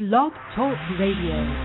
Blog Talk Radio.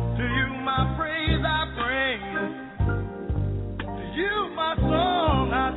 My song I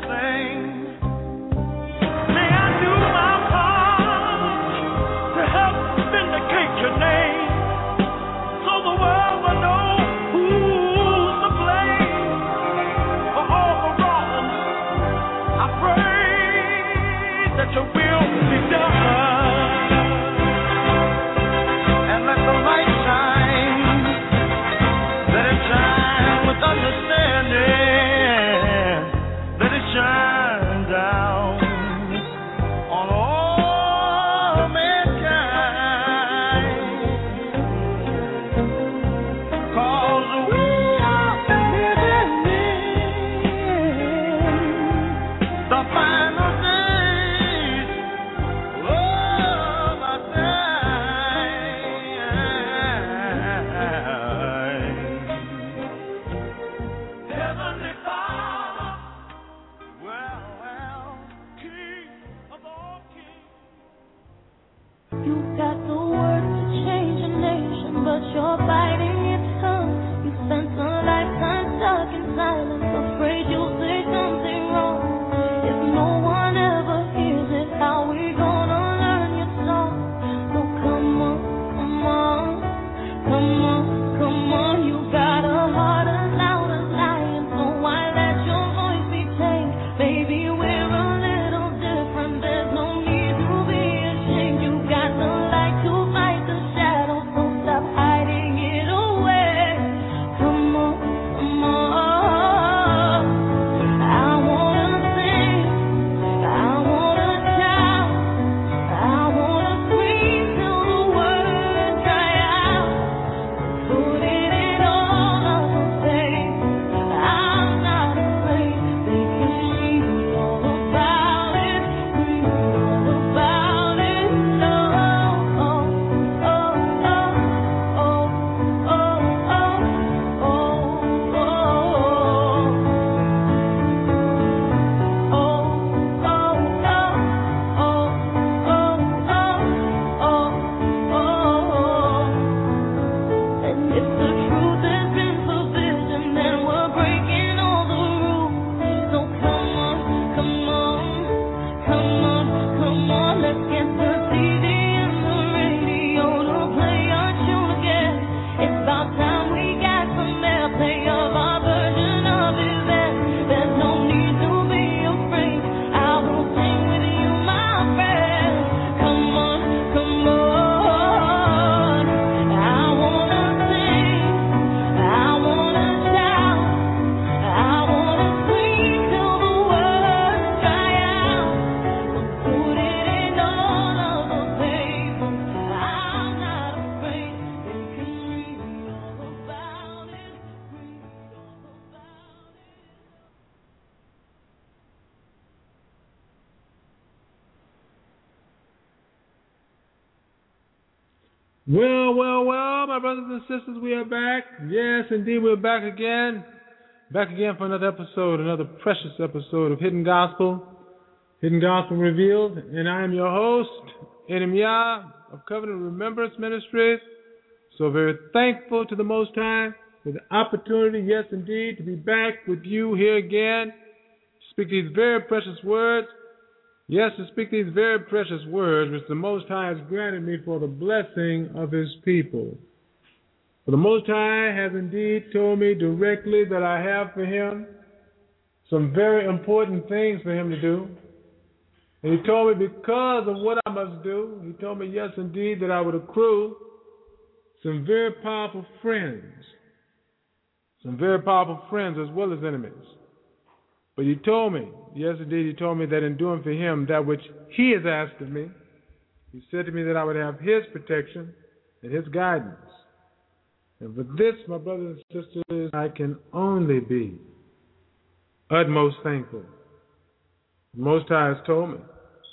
Well, my brothers and sisters, we are back. Yes, indeed, we're back again. Back again for another episode, another precious episode of Hidden Gospel Revealed. And I am your host, Edim Yah of Covenant Remembrance Ministries. So very thankful to the Most High for the opportunity, yes, indeed, to be back with you here again, to speak these very precious words. Yes, to speak these very precious words which the Most High has granted me for the blessing of His people. For the Most High has indeed told me directly that I have for Him some very important things for Him to do. And He told me because of what I must do, He told me, yes, indeed, that I would accrue some very powerful friends. Some very powerful friends as well as enemies. But He told me, yes, indeed, He told me that in doing for Him that which He has asked of me, He said to me that I would have His protection and His guidance. And for this, my brothers and sisters, I can only be utmost thankful. The Most High has told me,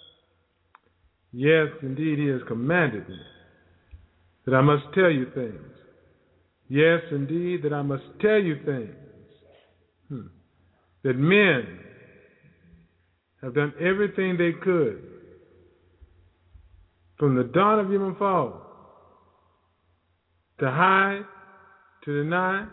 yes, indeed, He has commanded me that I must tell you things. Yes, indeed, that I must tell you things. That men have done everything they could from the dawn of human fall to hide, to deny,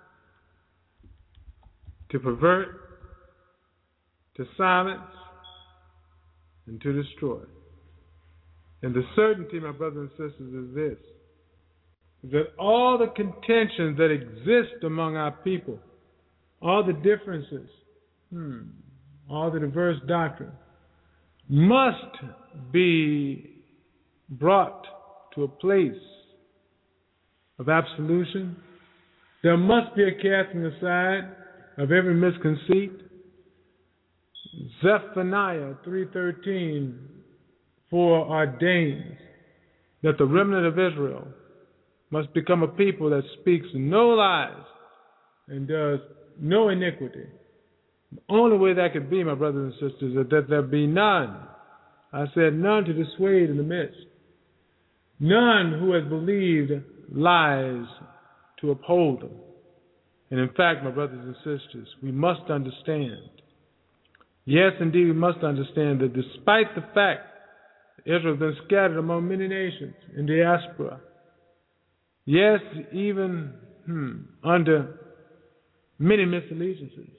to pervert, to silence, and to destroy. And the certainty, my brothers and sisters, is this, that all the contentions that exist among our people, all the differences, all the diverse doctrine, must be brought to a place of absolution. There must be a casting aside of every misconceit. Zephaniah 3:13 foreordains that the remnant of Israel must become a people that speaks no lies and does no iniquity. The only way that could be, my brothers and sisters, is that there be none. I said none to dissuade in the midst. None who has believed lies to uphold them. And in fact, my brothers and sisters, we must understand. Yes, indeed, we must understand that despite the fact that Israel has been scattered among many nations in diaspora, yes, even under many misallegiances,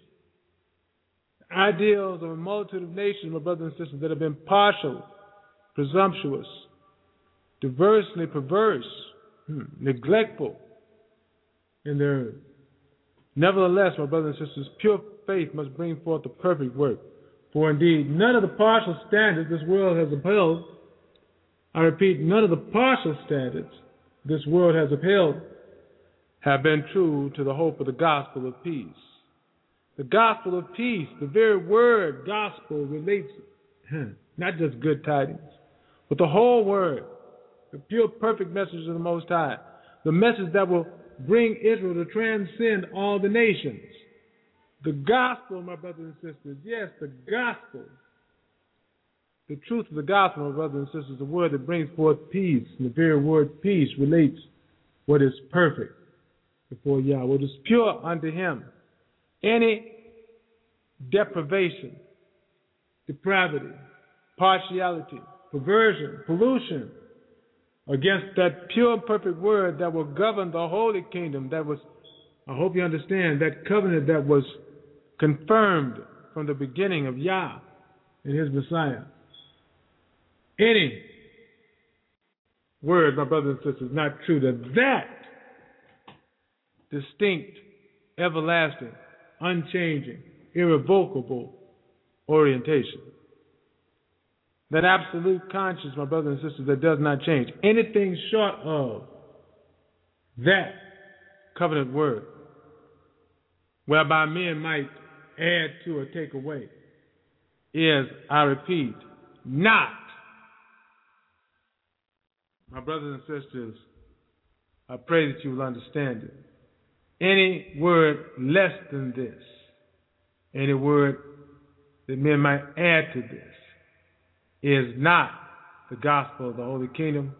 ideals of a multitude of nations, my brothers and sisters, that have been partial, presumptuous, diversely perverse, neglectful in their. Nevertheless, my brothers and sisters, pure faith must bring forth the perfect work. For indeed, none of the partial standards this world has upheld, I repeat, none of the partial standards this world has upheld have been true to the hope of the gospel of peace. The gospel of peace, the very word gospel, relates not just good tidings, but the whole word, the pure, perfect message of the Most High, the message that will bring Israel to transcend all the nations. The gospel, my brothers and sisters, yes, the gospel, the truth of the gospel, my brothers and sisters, the word that brings forth peace, and the very word peace relates what is perfect before Yah, what is pure unto Him. Any deprivation, depravity, partiality, perversion, pollution against that pure and perfect word that will govern the holy kingdom that was, I hope you understand, that covenant that was confirmed from the beginning of Yah and His Messiah. Any word, my brothers and sisters, not true to that distinct, everlasting, unchanging, irrevocable orientation. That absolute conscience, my brothers and sisters, that does not change. Anything short of that covenant word, whereby men might add to or take away, is, I repeat, not. My brothers and sisters, I pray that you will understand it. Any word less than this, any word that men might add to this, is not the gospel of the Holy Kingdom,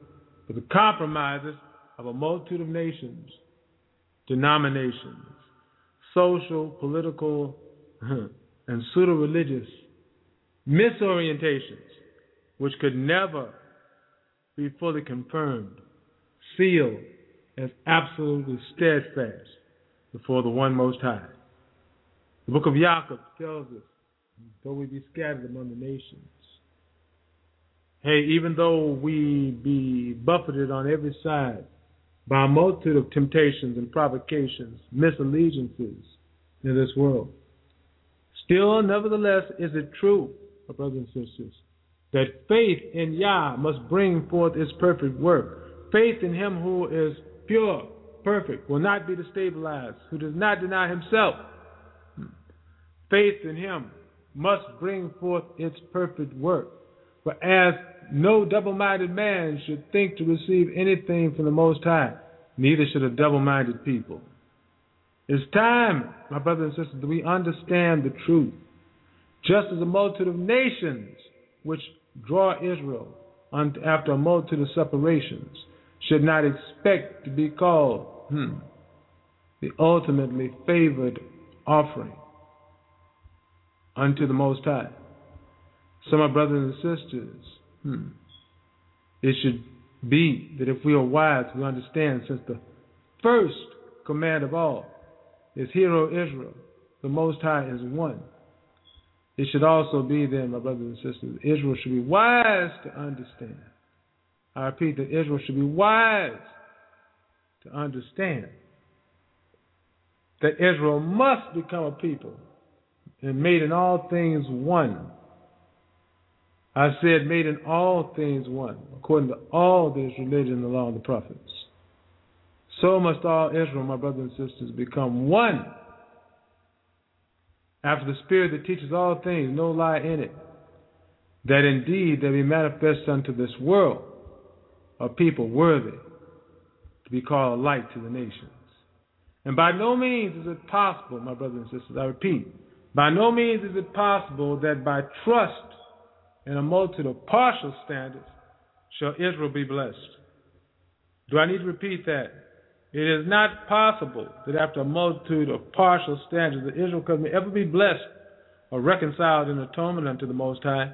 but the compromises of a multitude of nations, denominations, social, political, and pseudo-religious misorientations, which could never be fully confirmed, sealed as absolutely steadfast before the one Most High. The book of Jacob tells us, though we be scattered among the nations, hey, even though we be buffeted on every side by a multitude of temptations and provocations, misallegiances in this world, still, nevertheless, is it true, my brothers and sisters, that faith in Yah must bring forth its perfect work. Faith in Him who is pure, perfect, will not be destabilized, who does not deny Himself. Faith in Him must bring forth its perfect work. For as no double-minded man should think to receive anything from the Most High, neither should a double-minded people. It's time, my brothers and sisters, that we understand the truth. Just as a multitude of nations which draw Israel after a multitude of separations should not expect to be called the ultimately favored offering unto the Most High. So, my brothers and sisters, it should be that if we are wise, we understand, since the first command of all is, Hear, O Israel, the Most High is one. It should also be then, my brothers and sisters, Israel should be wise to understand. I repeat that Israel should be wise to understand that Israel must become a people and made in all things one. I said made in all things one, according to all that is religion and the law of the prophets. So must all Israel, my brothers and sisters, become one. After the Spirit that teaches all things, no lie in it, that indeed there be manifest unto this world a people worthy to be called a light to the nations. And by no means is it possible, my brothers and sisters, I repeat, by no means is it possible that by trust in a multitude of partial standards shall Israel be blessed. Do I need to repeat that? It is not possible that after a multitude of partial standards that Israel could ever be blessed or reconciled in atonement unto the Most High.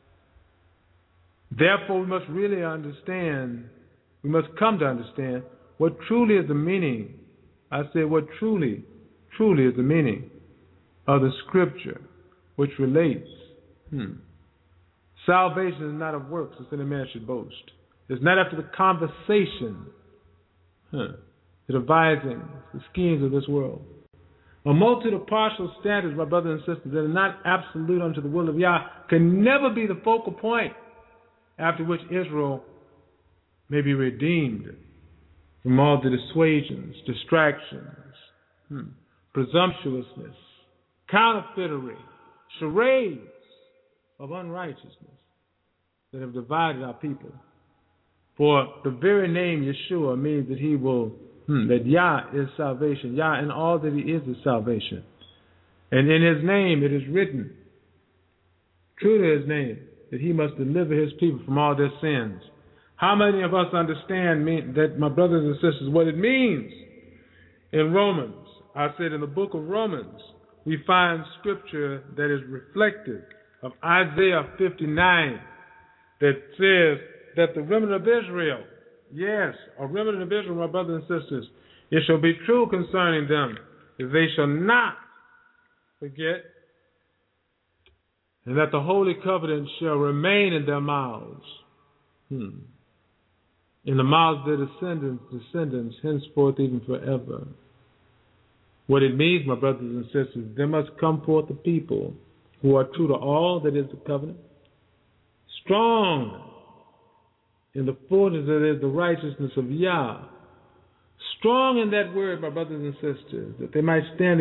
Therefore, we must really understand, we must come to understand what truly is the meaning. I say what truly is the meaning of the Scripture, which relates. Salvation is not of works, as any man should boast. It's not after the conversation, the devising, the schemes of this world. A multitude of partial standards, my brothers and sisters, that are not absolute unto the will of Yah, can never be the focal point after which Israel may be redeemed from all the dissuasions, distractions, presumptuousness, counterfeitery, charades of unrighteousness that have divided our people. For the very name Yeshua means that He will, that Yah is salvation. Yah in all that He is salvation. And in His name it is written, true to His name, that He must deliver His people from all their sins. How many of us understand that, my brothers and sisters, what it means? In Romans, I said in the book of Romans, we find scripture that is reflective of Isaiah 59 that says that the remnant of Israel, yes, a remnant of Israel, my brothers and sisters, it shall be true concerning them that they shall not forget, and that the holy covenant shall remain in their mouths, in the mouths of their descendants, henceforth even forever. What it means, my brothers and sisters, there must come forth a people who are true to all that is the covenant, strong in the fullness that is the righteousness of Yah, strong in that word, my brothers and sisters, that they might stand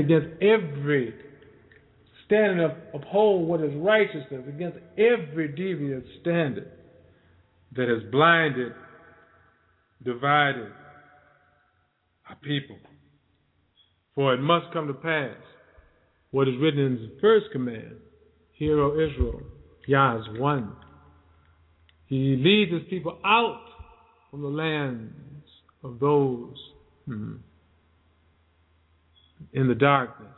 and uphold what is righteousness against every deviant standard that has blinded, divided our people. For it must come to pass what is written in the first command, Hear, O Israel, Yah is one. He leads His people out from the lands of those in the darkness,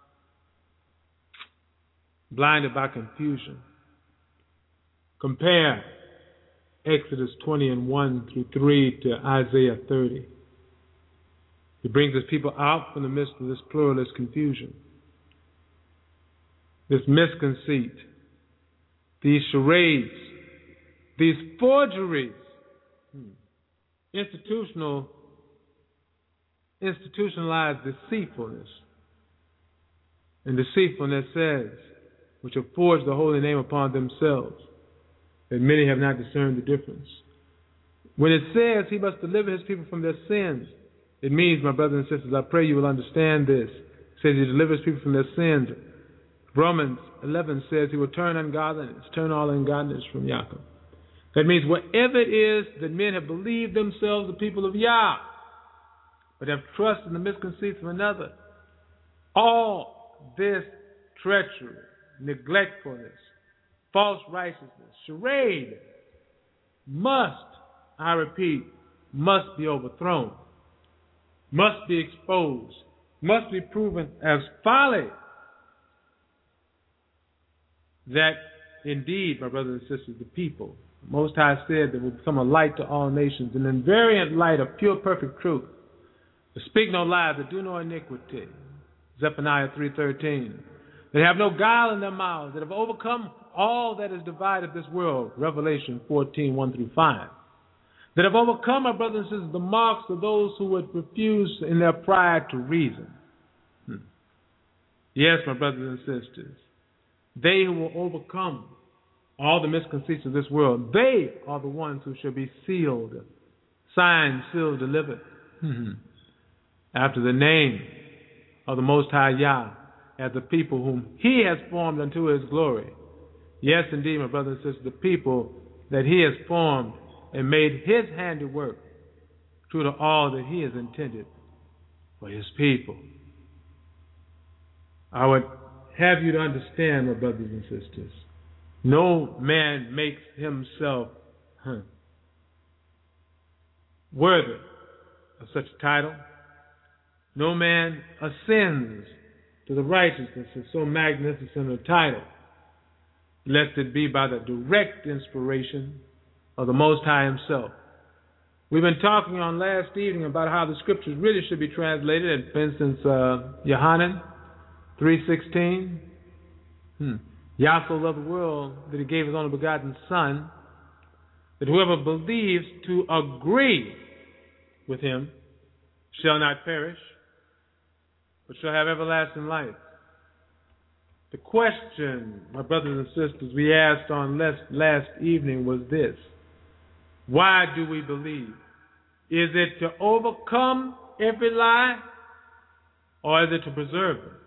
blinded by confusion. Compare Exodus 20:1-3 to Isaiah 30. He brings his people out from the midst of this pluralist confusion, this misconceit, these charades, these forgeries, institutionalized deceitfulness. And deceitfulness says, which have forged the holy name upon themselves, that many have not discerned the difference. When it says he must deliver his people from their sins, it means, my brothers and sisters, I pray you will understand this. It says he delivers people from their sins. Romans 11 says he will turn ungodliness, turn all ungodliness from Yaakov. That means whatever it is that men have believed themselves the people of Yah, but have trusted in the misconceits of another, all this treachery, neglectfulness, false righteousness, charade must, I repeat, must be overthrown, must be exposed, must be proven as folly. That indeed, my brothers and sisters, the people, Most High said that will become a light to all nations, an invariant light of pure, perfect truth, that speak no lies, that do no iniquity, Zephaniah 3:13, that have no guile in their mouths, that have overcome all that is divided this world, Revelation 14:1-5, that have overcome, my brothers and sisters, the marks of those who would refuse in their pride to reason. Yes, my brothers and sisters, they who will overcome all the misconceits of this world, they are the ones who shall be sealed, signed, sealed, delivered, after the name of the Most High Yah, as the people whom He has formed unto His glory. Yes, indeed, my brothers and sisters, the people that He has formed and made His handiwork, true to all that He has intended for His people. I would have you to understand, my brothers and sisters, no man makes himself worthy of such a title. No man ascends to the righteousness of so magnificent a title, lest it be by the direct inspiration of the Most High Himself. We've been talking on last evening about how the scriptures really should be translated, and for instance, Yohanan 3:16, Yah so loved the world that He gave His only begotten Son, that whoever believes to agree with Him shall not perish, but shall have everlasting life. The question, my brothers and sisters, we asked on last evening was this: why do we believe? Is it to overcome every lie, or is it to preserve them?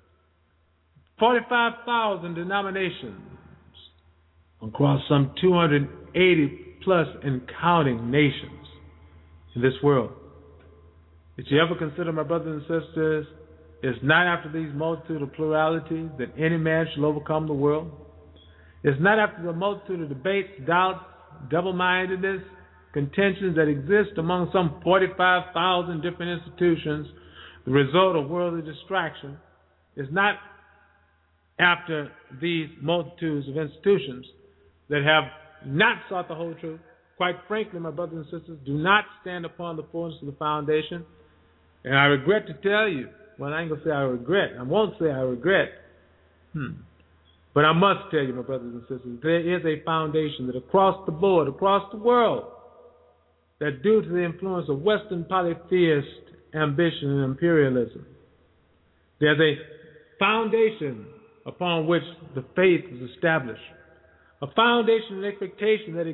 45,000 denominations across some 280 plus and counting nations in this world. Did you ever consider, my brothers and sisters, it's not after these multitude of pluralities that any man shall overcome the world? It's not after the multitude of debates, doubts, double-mindedness, contentions that exist among some 45,000 different institutions, the result of worldly distraction. It's not after these multitudes of institutions that have not sought the whole truth. Quite frankly, my brothers and sisters, do not stand upon the fullness of the foundation. And I regret to tell you, well, I ain't going to say I regret. I won't say I regret. But I must tell you, my brothers and sisters, there is a foundation that across the board, across the world, that due to the influence of Western polytheist ambition and imperialism, there's a foundation upon which the faith is established, a foundation and expectation that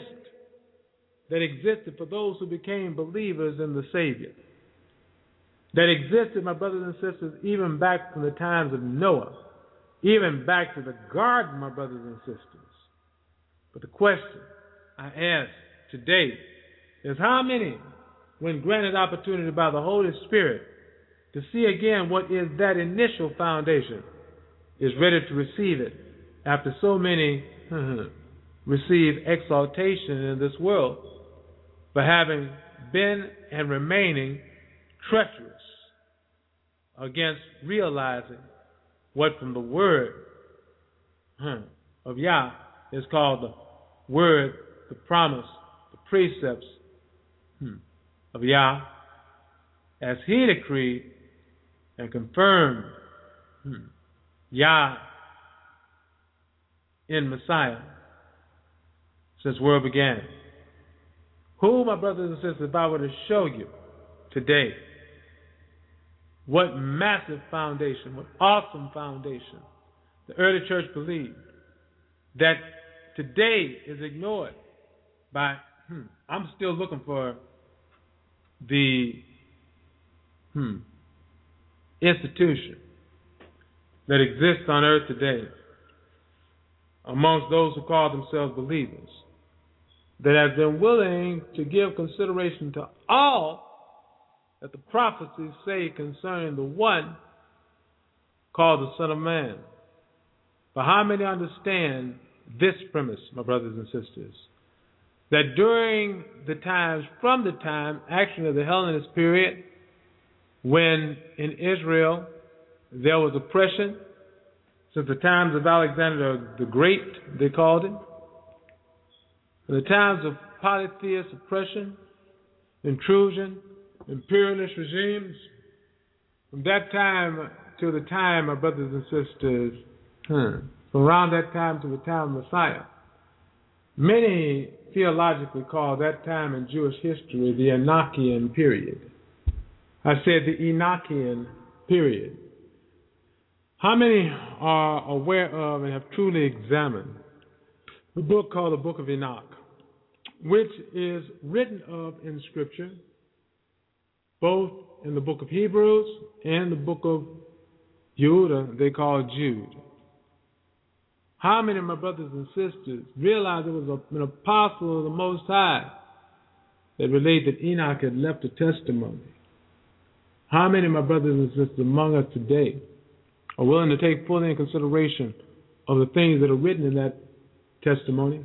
existed for those who became believers in the Savior, that existed, my brothers and sisters, even back from the times of Noah, even back to the garden, my brothers and sisters. But the question I ask today is how many, when granted opportunity by the Holy Spirit to see again what is that initial foundation, is ready to receive it after so many receive exaltation in this world, for having been and remaining treacherous against realizing what from the word of Yah is called the word, the promise, the precepts of Yah, as he decreed and confirmed Yah in Messiah since world began. Who, my brothers and sisters, if I were to show you today what massive foundation, what awesome foundation the early church believed that today is ignored by, I'm still looking for the institution that exists on earth today amongst those who call themselves believers that have been willing to give consideration to all that the prophecies say concerning the one called the Son of Man. But how many understand this premise, my brothers and sisters, that during the times, from the time actually of the Hellenist period, when in Israel there was oppression, since the times of Alexander the Great, they called it, the times of polytheist oppression, intrusion, imperialist regimes, from that time to the time, my brothers and sisters, from around that time to the time of Messiah, many theologically call that time in Jewish history the Enochian period. I said the Enochian period. How many are aware of and have truly examined the book called the Book of Enoch, which is written of in Scripture, both in the book of Hebrews and the book of Judah, they call Jude? How many of my brothers and sisters realize it was an apostle of the Most High that related that Enoch had left a testimony? How many of my brothers and sisters among us today are willing to take fully in consideration of the things that are written in that testimony,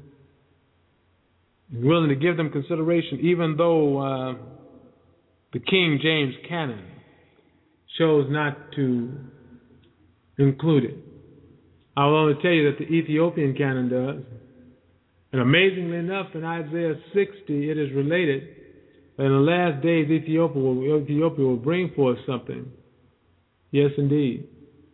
and willing to give them consideration even though the King James canon chose not to include it? I will only tell you that the Ethiopian canon does. And amazingly enough, in Isaiah 60, it is related that in the last days Ethiopia will bring forth something. Yes, indeed.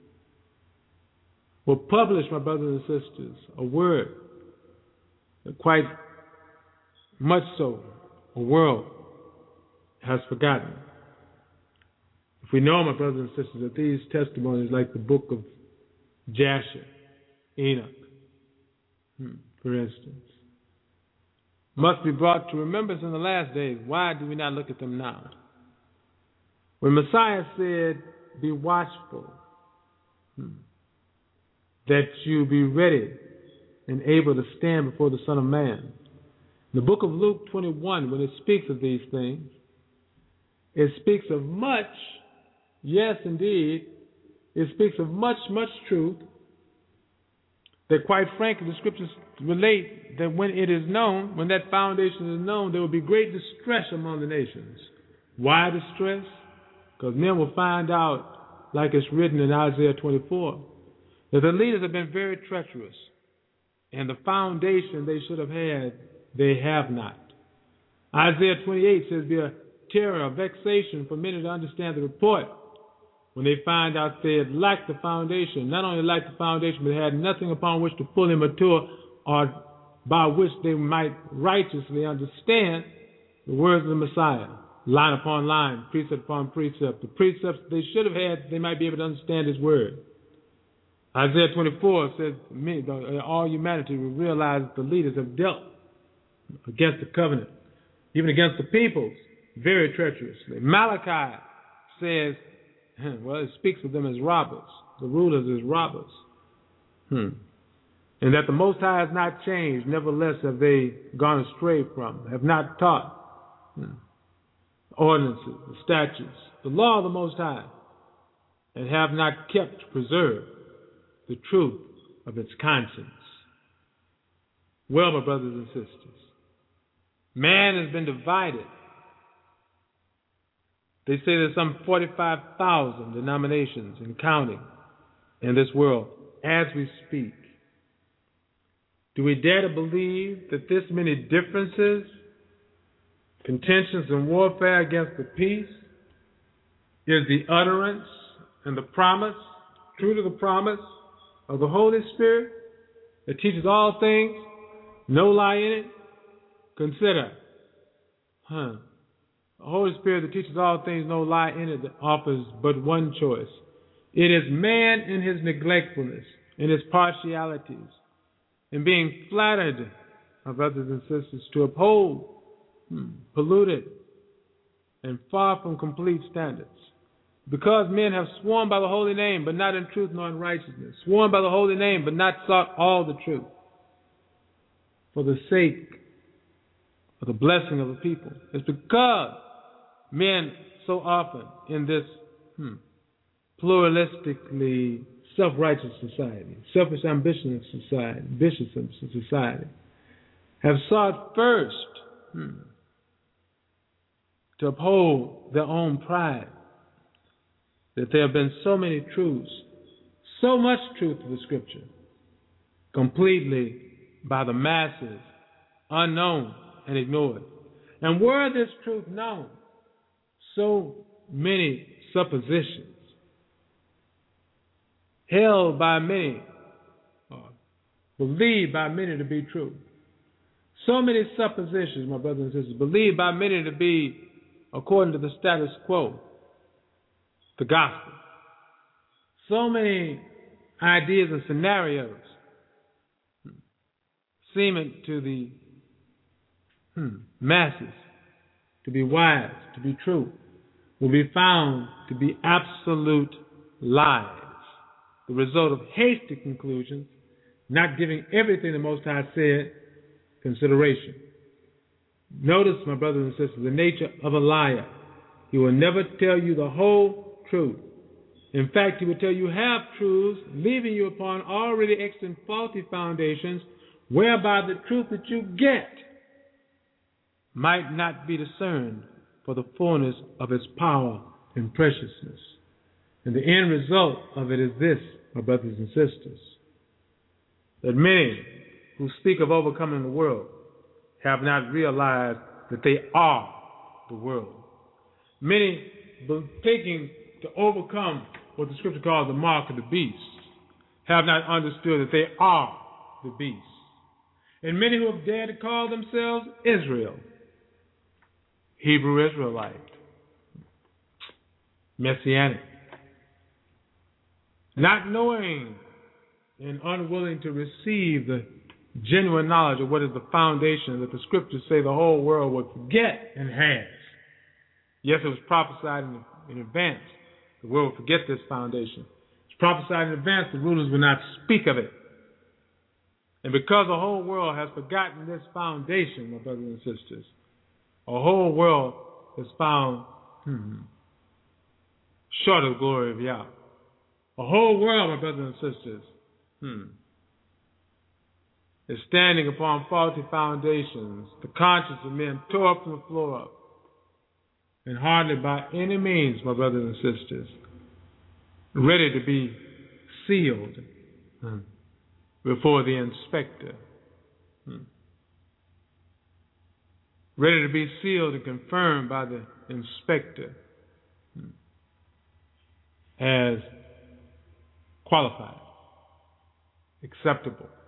Will publish, my brothers and sisters, a word that quite much so the world has forgotten. If we know, my brothers and sisters, that these testimonies, like the book of Jasher, Enoch, for instance, must be brought to remembrance in the last days, why do we not look at them now? When Messiah said, be watchful, that you be ready and able to stand before the Son of Man. In the book of Luke 21, when it speaks of these things, it speaks of much, yes indeed, it speaks of much truth, that quite frankly the scriptures relate that when it is known, when that foundation is known, there will be great distress among the nations. Why distress? Because men will find out, like it's written in Isaiah 24, that the leaders have been very treacherous, and the foundation they should have had, they have not. Isaiah 28 says, be a terror, a vexation for many to understand the report, when they find out they had lacked the foundation. Not only lacked the foundation, but had nothing upon which to fully mature, or by which they might righteously understand the words of the Messiah, line upon line, precept upon precept. The precepts they should have had, they might be able to understand His word. Isaiah 24 says, all humanity will realize that the leaders have dealt against the covenant, even against the peoples, very treacherously. Malachi says, well, it speaks of them as robbers, the rulers as robbers. And that the Most High has not changed, nevertheless have they gone astray from, have not taught ordinances, the statutes, the law of the Most High, and have not kept, preserved the truth of its conscience. Well, my brothers and sisters, Man has been divided. They say there's some 45,000 denominations and counting in this world as we speak. Do we dare to believe that this many differences, contentions, and warfare against the peace is the utterance and the promise, true to the promise of the Holy Spirit that teaches all things, no lie in it? Consider, the Holy Spirit that teaches all things, no lie in it, that offers but one choice. It is man in his neglectfulness, in his partialities, in being flattered, my brothers and sisters, to uphold polluted and far from complete standards. Because men have sworn by the holy name, but not in truth nor in righteousness, sworn by the holy name, but not sought all the truth, for the sake of the blessing of the people. It's because men so often in this pluralistically self-righteous society, selfish ambitious society, have sought first to uphold their own pride, that there have been so many truths, so much truth to the Scripture, completely by the masses, unknown and ignored. And were this truth known, so many suppositions held by many, believed by many to be true. So many suppositions, my brothers and sisters, believed by many to be according to the status quo, the gospel. So many ideas and scenarios seeming to the masses to be wise, to be true, will be found to be absolute lies, the result of hasty conclusions, not giving everything the Most High said consideration. Notice, my brothers and sisters, the nature of a liar. He will never tell you the whole truth. In fact, he will tell you half-truths, leaving you upon already extant faulty foundations, whereby the truth that you get might not be discerned for the fullness of its power and preciousness. And the end result of it is this, my brothers and sisters, that many who speak of overcoming the world have not realized that they are the world. Many thinking to overcome what the Scripture calls the mark of the beast have not understood that they are the beast. And many who have dared to call themselves Israel, Hebrew Israelite, Messianic, not knowing and unwilling to receive the genuine knowledge of what is the foundation that the Scriptures say the whole world would forget and has. Yes, it was prophesied in advance. The world will forget this foundation. It's prophesied in advance. The rulers will not speak of it. And because the whole world has forgotten this foundation, my brothers and sisters, the whole world is found short of the glory of Yahweh. The whole world, my brothers and sisters, is standing upon faulty foundations. The conscience of men tore up from the floor up. And hardly by any means, my brothers and sisters, ready to be sealed before the inspector. Ready to be sealed and confirmed by the inspector as qualified, acceptable,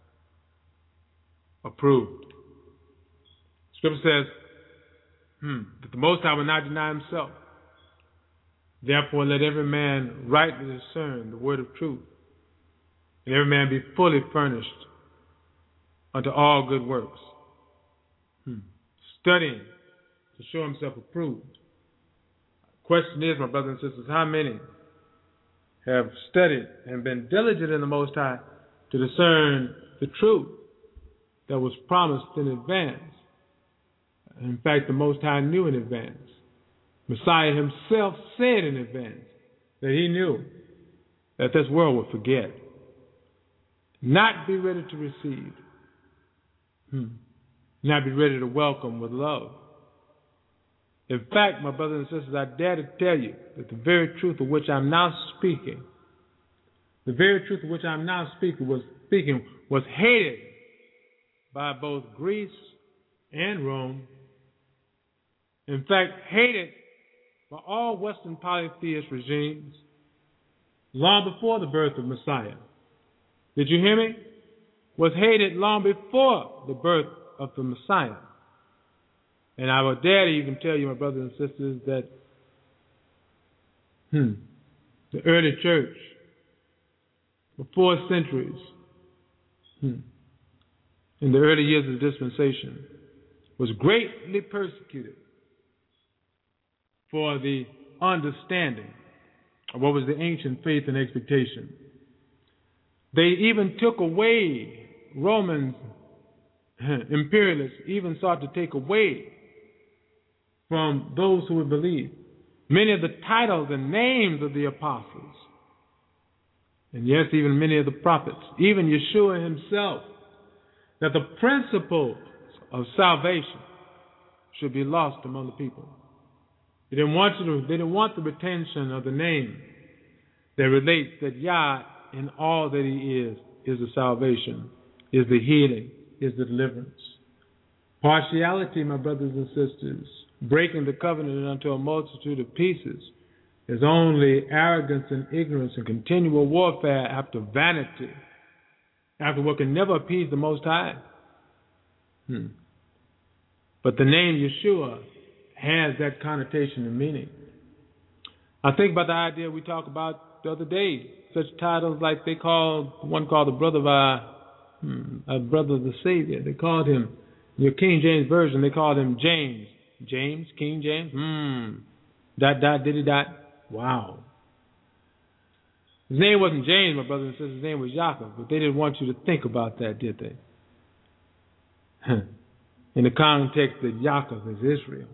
approved. Scripture says that the Most High will not deny himself. Therefore, let every man rightly discern the word of truth, and every man be fully furnished unto all good works, studying to show himself approved. The question is, my brothers and sisters, how many have studied and been diligent in the Most High to discern the truth that was promised in advance? In fact, the Most High knew in advance. Messiah himself said in advance that he knew that this world would forget, not be ready to receive, not be ready to welcome with love. In fact, my brothers and sisters, I dare to tell you that the very truth of which I'm now speaking, was hated by both Greece and Rome. In fact, hated by all Western polytheist regimes long before the birth of Messiah. Did you hear me? Was hated long before the birth of the Messiah. And I would dare to even tell you, my brothers and sisters, that the early church, for 4 centuries, in the early years of the dispensation, was greatly persecuted for the understanding of what was the ancient faith and expectation. They even took away, Romans, imperialists, even sought to take away from those who would believe many of the titles and names of the apostles, and yes, even many of the prophets, even Yeshua himself, that the principles of salvation should be lost among the people. They didn't want the retention of the name that relates that Yah in all that he is the salvation, is the healing, is the deliverance. Partiality, my brothers and sisters, breaking the covenant unto a multitude of pieces, is only arrogance and ignorance and continual warfare after vanity, after what can never appease the Most High. But the name Yeshua has that connotation and meaning. I think about the idea we talked about the other day, such titles like one called the brother of brother of the Savior. They called him, your King James Version, they called him James. James, King James, diddy. Wow. His name wasn't James, my brothers and sisters, his name was Yaakov, but they didn't want you to think about that, did they? In the context that Yaakov is Israel.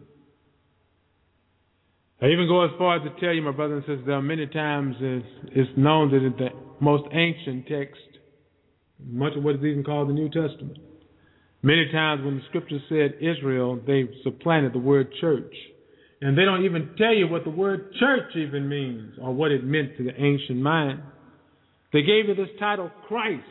I even go as far as to tell you, my brothers and sisters, there are many times it's known that in the most ancient text, much of what is even called the New Testament, many times when the scripture said Israel, they supplanted the word church. And they don't even tell you what the word church even means or what it meant to the ancient mind. They gave it this title, Christ,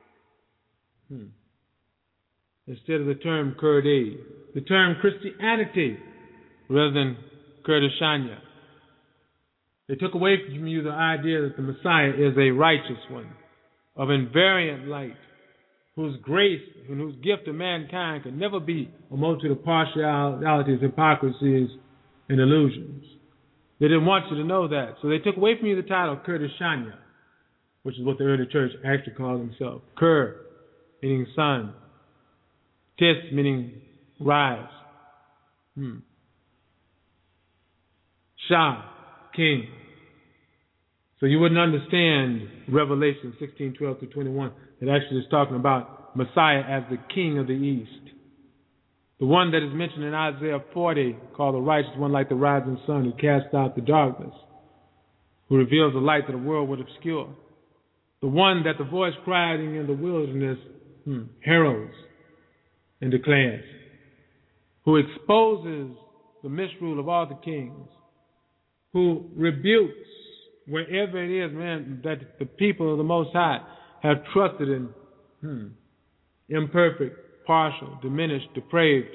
instead of the term Kurdi, the term Christianity, rather than Kurdishanya. They took away from you the idea that the Messiah is a righteous one, of invariant light, whose grace and whose gift to mankind can never be a multitude of partialities, hypocrisies, and illusions. They didn't want you to know that. So they took away from you the title Kurdishanya, which is what the early church actually called themselves. Kur, meaning son. Tis, meaning rise. Shah, king. So you wouldn't understand Revelation 16:12-21. It actually is talking about Messiah as the King of the East. The one that is mentioned in Isaiah 40, called the righteous one like the rising sun, who casts out the darkness, who reveals the light that the world would obscure. The one that the voice crying in the wilderness heralds and declares, who exposes the misrule of all the kings, who rebukes wherever it is, man, that the people of the Most High have trusted in imperfect, partial, diminished, depraved,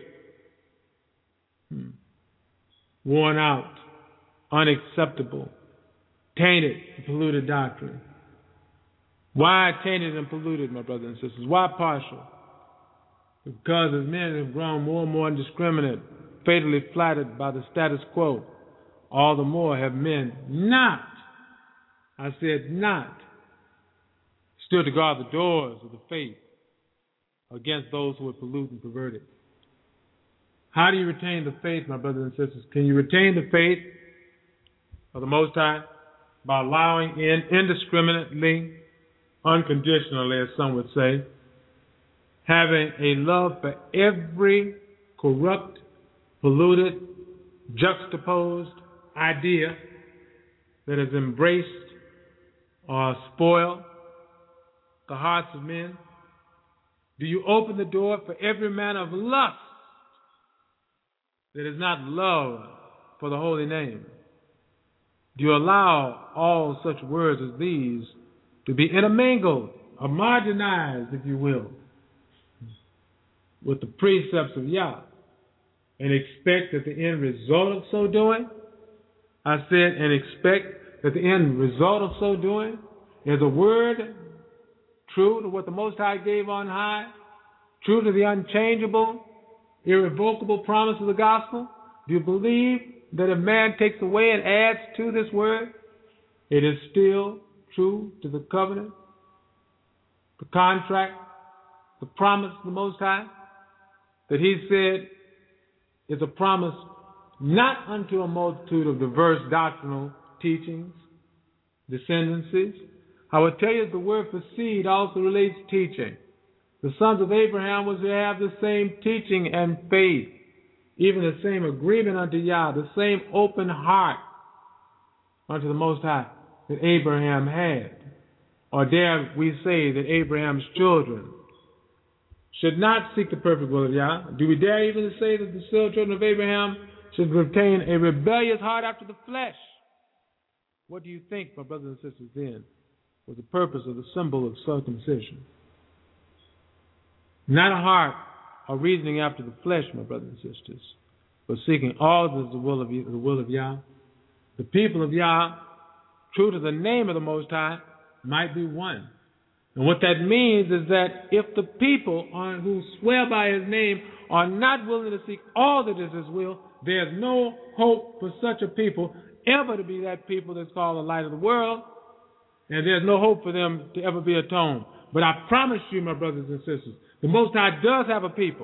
worn out, unacceptable, tainted, and polluted doctrine. Why tainted and polluted, my brothers and sisters? Why partial? Because as men have grown more and more indiscriminate, fatally flattered by the status quo, all the more have men not, I said not, stood to guard the doors of the faith against those who would pollute and pervert it. How do you retain the faith, my brothers and sisters? Can you retain the faith of the Most High? By allowing in indiscriminately, unconditionally, as some would say, having a love for every corrupt, polluted, juxtaposed idea that has embraced or spoiled the hearts of men. Do you open the door for every manner of lust that is not love for the holy name? Do you allow all such words as these to be intermingled or marginalized, if you will, with the precepts of Yah, and expect that the end result of so doing, I said, and expect that the end result of so doing is a word true to what the Most High gave on high, true to the unchangeable, irrevocable promise of the gospel? Do you believe that if man takes away and adds to this word, it is still true to the covenant, the contract, the promise of the Most High, that he said is a promise not unto a multitude of diverse doctrinal teachings, descendancies? I will tell you that the word for seed also relates teaching. The sons of Abraham was to have the same teaching and faith, even the same agreement unto Yah, the same open heart unto the Most High that Abraham had. Or dare we say that Abraham's children should not seek the perfect will of Yah? Do we dare even say that the children of Abraham should retain a rebellious heart after the flesh? What do you think, my brothers and sisters, then was the purpose of the symbol of circumcision? Not a heart or reasoning after the flesh, my brothers and sisters, but seeking all the will of Yah. The people of Yah, true to the name of the Most High, might be one. And what that means is that if the people who swear by his name are not willing to seek all that is his will, there's no hope for such a people ever to be that people that's called the light of the world, and there's no hope for them to ever be atoned. But I promise you, my brothers and sisters, the Most High does have a people.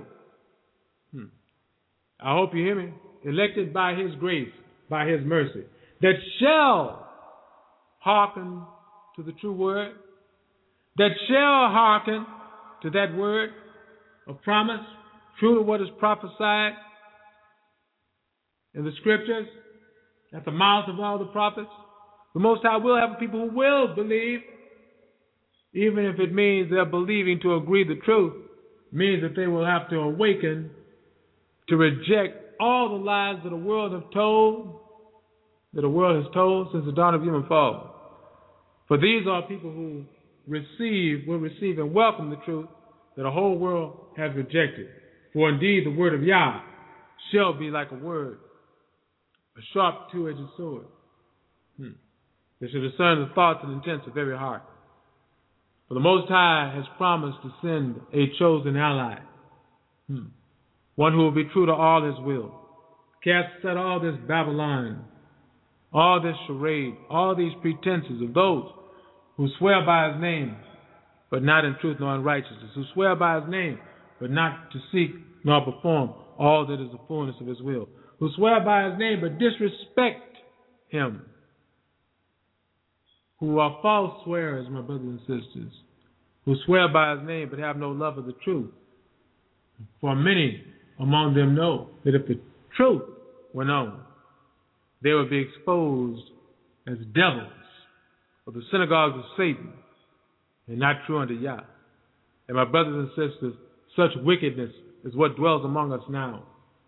I hope you hear me. Elected by his grace, by his mercy, that shall hearken to the true word, that shall hearken to that word of promise, true to what is prophesied in the scriptures, at the mouth of all the prophets. The Most High will have people who will believe, even if it means they're believing to agree the truth, means that they will have to awaken to reject all the lies that the world has told since the dawn of human fall. For these are people who will receive and welcome the truth that the whole world has rejected. For indeed the word of Yah shall be like a word, a sharp two-edged sword. They shall discern the thoughts and intents of every heart. For the Most High has promised to send a chosen ally, one who will be true to all his will, cast aside all this Babylon, all this charade, all these pretenses of those who swear by his name, but not in truth nor in righteousness, who swear by his name, but not to seek nor perform all that is the fullness of his will, who swear by his name, but disrespect him, who are false swearers, my brothers and sisters, who swear by his name, but have no love of the truth. For many among them know that if the truth were known, they would be exposed as devils of the synagogues of Satan, and not true unto Yah. And my brothers and sisters, such wickedness is what dwells among us now.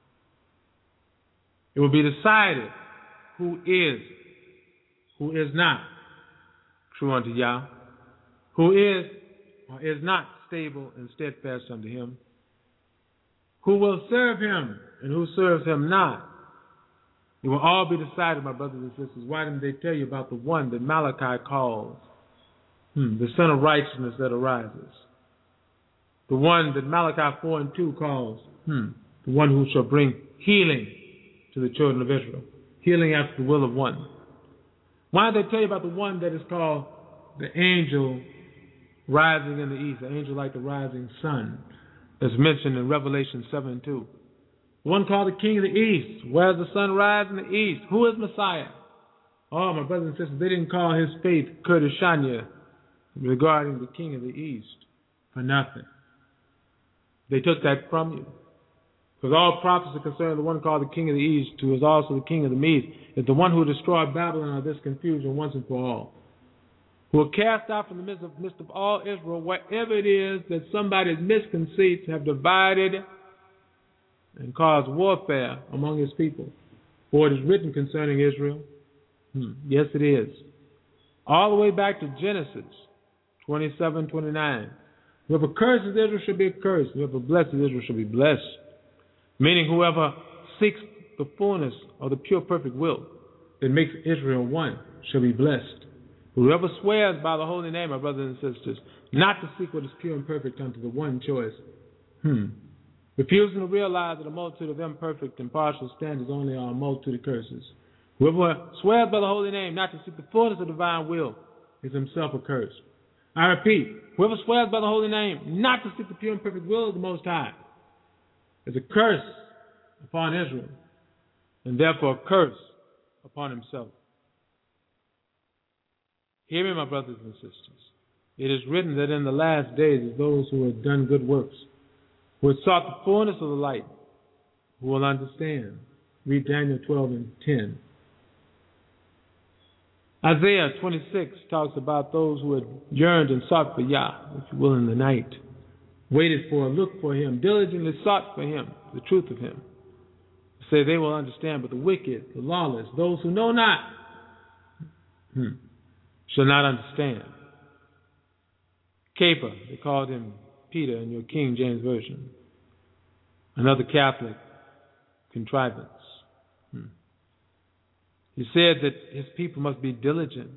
It will be decided who is not true unto Yah, who is or is not stable and steadfast unto him, who will serve him and who serves him not. It will all be decided, my brothers and sisters. Why didn't they tell you about the one that Malachi calls the Son of Righteousness that arises? The one that Malachi 4:2 calls the one who shall bring healing to the children of Israel. Healing after the will of one. Why did they tell you about the one that is called the angel rising in the east, the angel like the rising sun, that's mentioned in Revelation 7:2? One called the King of the East. Where does the sun rise in the east? Who is Messiah? Oh, my brothers and sisters, they didn't call his faith Curtis Shania regarding the King of the East for nothing. They took that from you. Because all prophets are concerned, the one called the King of the East, who is also the King of the Medes, is the one who destroyed Babylon of this confusion once and for all. who are cast out from the midst of all Israel, wherever it is that somebody's misconceits have divided and caused warfare among his people. For it is written concerning Israel. Yes, it is. All the way back to Genesis 27:29. Whoever curses Israel shall be accursed. Whoever blesses Israel shall be blessed. Meaning whoever seeks the fullness of the pure perfect will that makes Israel one shall be blessed. Whoever swears by the holy name, my brothers and sisters, not to seek what is pure and perfect unto the one choice, refusing to realize that a multitude of imperfect and partial standards only are a multitude of curses. Whoever swears by the holy name not to seek the fullness of divine will is himself accursed. I repeat, whoever swears by the holy name not to seek the pure and perfect will of the Most High is a curse upon Israel, and therefore a curse upon himself. Hear me, my brothers and sisters. It is written that in the last days is those who have done good works, who have sought the fullness of the light, who will understand. Read Daniel 12:10. Isaiah 26 talks about those who had yearned and sought for Yah, if you will, in the night, waited for, looked for him, diligently sought for him, the truth of him. Say they will understand, but the wicked, the lawless, those who know not, shall not understand. Caper, they called him Peter in your King James Version. Another Catholic contrivance. He said that his people must be diligent.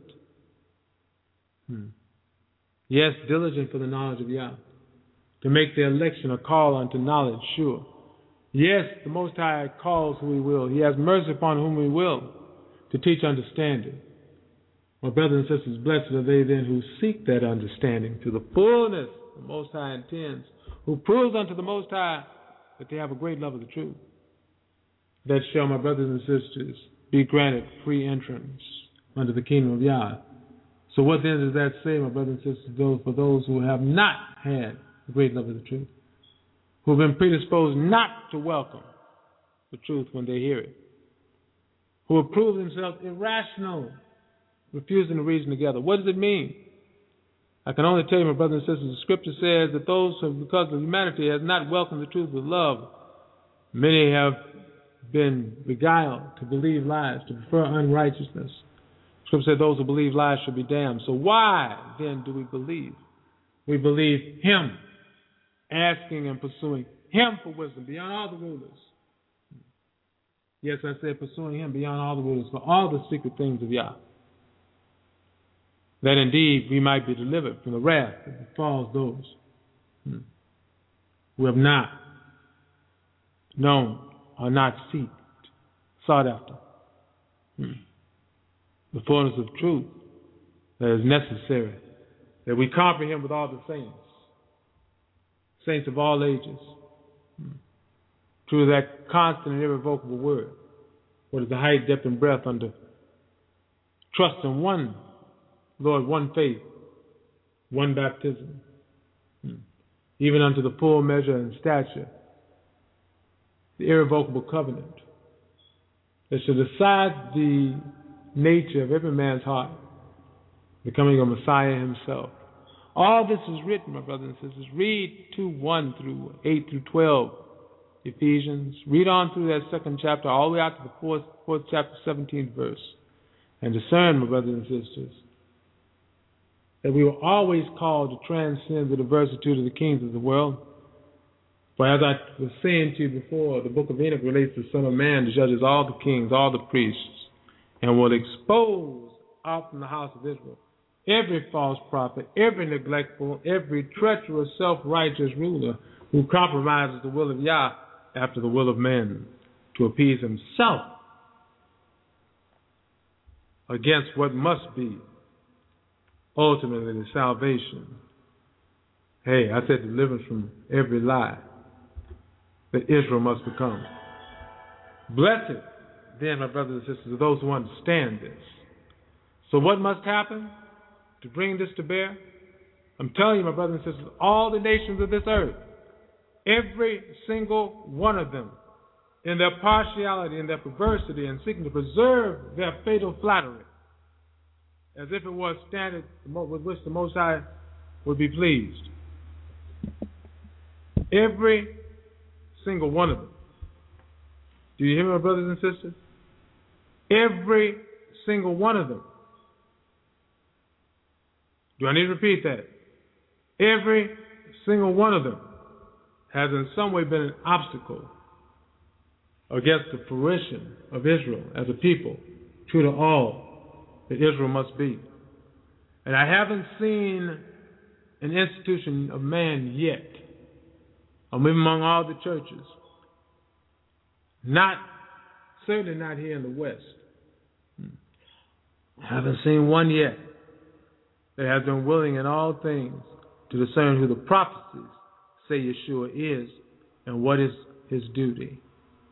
Yes, diligent for the knowledge of Yah, to make their election a call unto knowledge sure. Yes, the Most High calls who He will. He has mercy upon whom He will, to teach understanding. My brothers and sisters, blessed are they then who seek that understanding to the fullness the Most High intends, who proves unto the Most High that they have a great love of the truth. That shall, my brothers and sisters, be granted free entrance unto the kingdom of Yah. So what then does that say, my brothers and sisters, for those who have not had the great love of the truth, who have been predisposed not to welcome the truth when they hear it, who have proved themselves irrational, refusing to reason together? What does it mean? I can only tell you, my brothers and sisters, the scripture says that those who, because of humanity, have not welcomed the truth with love, many have been beguiled to believe lies, to prefer unrighteousness. Scripture says those who believe lies should be damned. So why then do we believe? We believe Him, asking and pursuing Him for wisdom beyond all the rulers. Yes, I said pursuing Him beyond all the rulers for all the secret things of Yah, that indeed we might be delivered from the wrath that befalls those who have not known or not sought after the fullness of truth that is necessary, that we comprehend with all the saints of all ages, through that constant and irrevocable word, what is the height, depth, and breadth under trust in one Lord, one faith, one baptism, even unto the full measure and stature, the irrevocable covenant that shall decide the nature of every man's heart, the coming of Messiah Himself. All this is written, my brothers and sisters. Read 2:1 through 8 through 12, Ephesians. Read on through that second chapter, all the way out to the fourth chapter, 17th verse, and discern, my brothers and sisters, that we were always called to transcend the diversity of the kings of the world. For as I was saying to you before, the book of Enoch relates the Son of Man to judges all the kings, all the priests, and will expose out from the house of Israel every false prophet, every neglectful, every treacherous, self-righteous ruler who compromises the will of Yah after the will of men to appease himself against what must be ultimately the salvation. Hey, I said deliverance from every lie that Israel must become. Blessed, then, my brothers and sisters, are those who understand this. So what must happen to bring this to bear? I'm telling you, my brothers and sisters, all the nations of this earth, every single one of them, in their partiality and their perversity and seeking to preserve their fatal flattery, as if it was standard with which the Most High would be pleased. Every single one of them. Do you hear me, my brothers and sisters? Every single one of them. Do I need to repeat that? Every single one of them has in some way been an obstacle against the fruition of Israel as a people, true to all that Israel must be. And I haven't seen an institution of man yet, among all the churches, certainly not here in the West. I haven't seen one yet that has been willing in all things to discern who the prophecies say Yeshua is and what is his duty.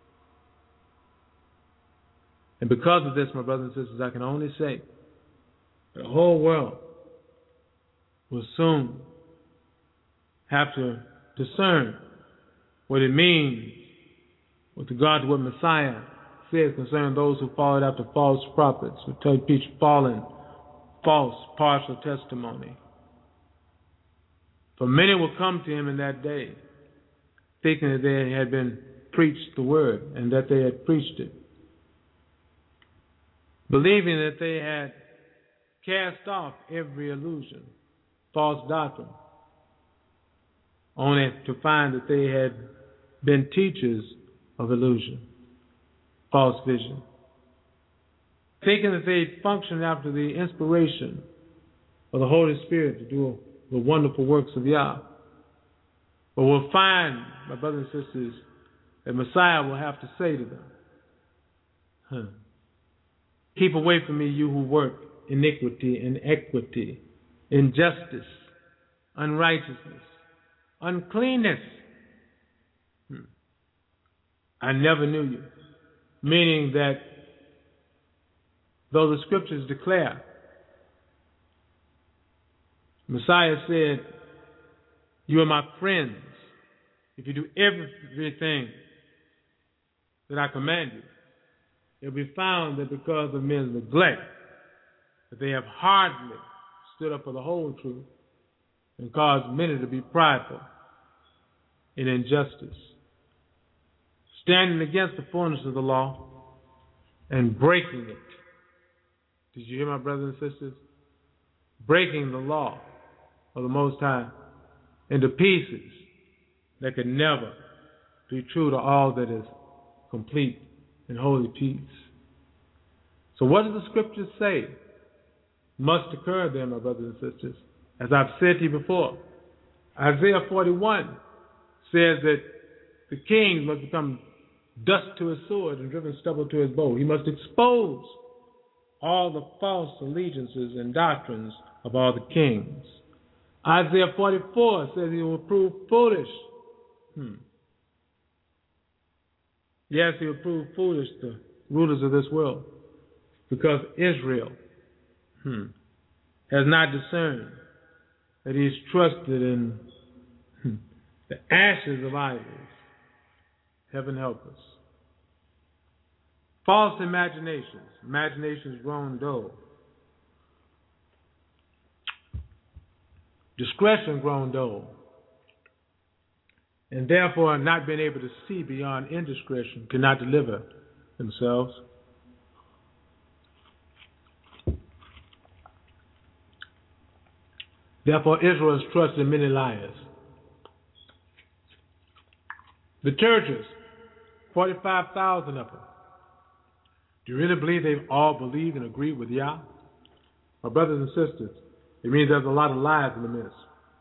And because of this, my brothers and sisters, I can only say that the whole world will soon have to discern what it means with regard to what Messiah says concerning those who followed after false prophets, who teach false partial testimony. For many will come to him in that day, thinking that they had been preached the word and that they had preached it, believing that they had cast off every illusion, false doctrine, only to find that they had been teachers of illusion, false vision, thinking that they functioned after the inspiration of the Holy Spirit to do the wonderful works of Yah. But we'll find, my brothers and sisters, that Messiah will have to say to them, keep away from me, you who work iniquity, inequity, injustice, unrighteousness, uncleanness. I never knew you. Meaning that though the scriptures declare, Messiah said, you are my friends if you do everything that I command you. It will be found that because of men's neglect, that they have hardly stood up for the whole truth and caused many to be prideful in injustice, standing against the fullness of the law and breaking it. Did you hear, my brothers and sisters? Breaking the law of the Most High into pieces that could never be true to all that is complete and holy peace. So what does the scriptures say must occur then, my brothers and sisters? As I've said to you before, Isaiah 41 says that the king must become dust to his sword and driven stubble to his bow. He must expose all the false allegiances and doctrines of all the kings. Isaiah 44 says he will prove foolish. Yes, he will prove foolish the rulers of this world, because Israel has not discerned that he is trusted in the ashes of idols. Heaven help us. False imaginations grown dull. Discretion grown dull. And therefore not being able to see beyond indiscretion cannot deliver themselves. Therefore Israel is trusted in many liars. The churches, 45,000 of them. Do you really believe they've all believed and agreed with Yah? My brothers and sisters, it means there's a lot of lies in the midst.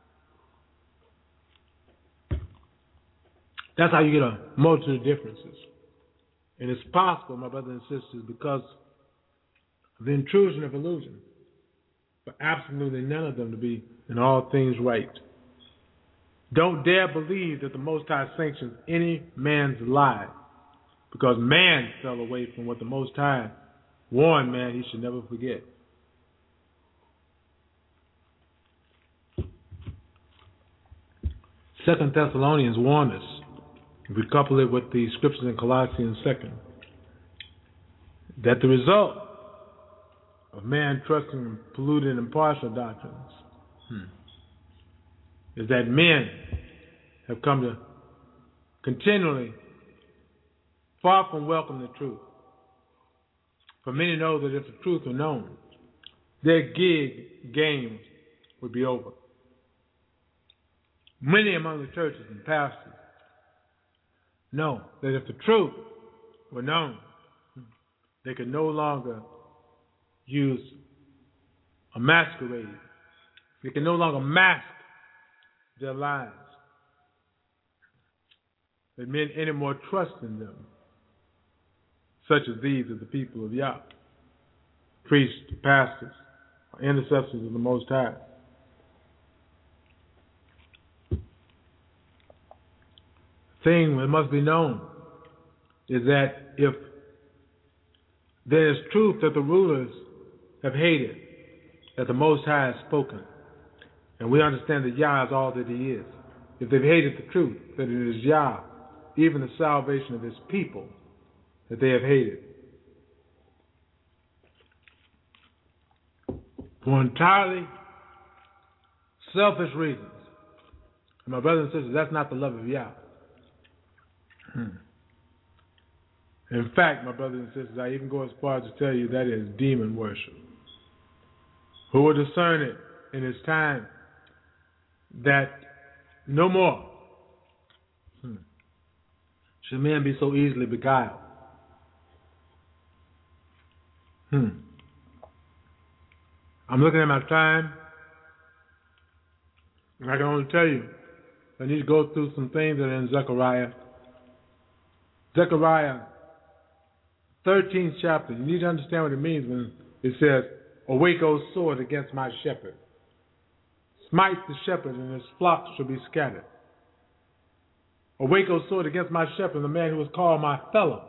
That's how you get a multitude of differences. And it's possible, my brothers and sisters, because of the intrusion of illusion, for absolutely none of them to be in all things right. Don't dare believe that the Most High sanctions any man's lie, because man fell away from what the Most High warned man he should never forget. Second Thessalonians warned us, if we couple it with the scriptures in Colossians 2, that the result of man trusting in polluted and partial doctrines is that men have come to continually far from welcome the truth. For many know that if the truth were known, their game would be over. Many among the churches and pastors know that if the truth were known, they could no longer use a masquerade. They can no longer mask their lives. That men any more trust in them, such as these are the people of Yah, priests, pastors, intercessors of the Most High. The thing that must be known is that if there is truth that the rulers have hated, that the Most High has spoken, and we understand that Yah is all that He is. If they've hated the truth, that it is Yah, even the salvation of His people, that they have hated. For entirely selfish reasons. And my brothers and sisters, that's not the love of Yah. In fact, my brothers and sisters, I even go as far as to tell you that is demon worship. Who will discern it in His time that no more should men be so easily beguiled. I'm looking at my time, and I can only tell you, I need to go through some things that are in Zechariah. Zechariah, 13th chapter. You need to understand what it means when it says, "Awake, O sword, against my shepherd. Smite the shepherd, and his flock shall be scattered. Awake, O sword, against my shepherd, the man who was called my fellow."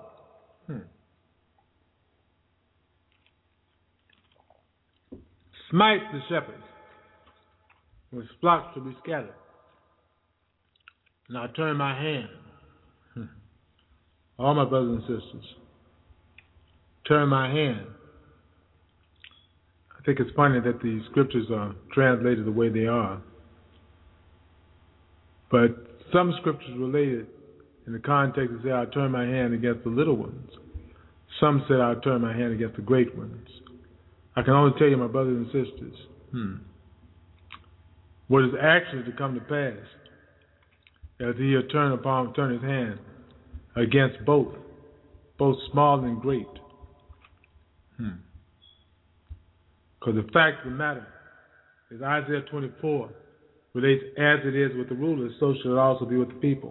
Smite the shepherds, and his flock shall be scattered. And I turn my hand. All my brothers and sisters, turn my hand. I think it's funny that the scriptures are translated the way they are. But some scriptures related in the context say, "I'll turn my hand against the little ones." Some said, "I'll turn my hand against the great ones." I can only tell you, my brothers and sisters, what is actually to come to pass as He'll turn His hand against both small and great. Because the fact of the matter is Isaiah 24 relates, as it is with the rulers, so shall it also be with the people.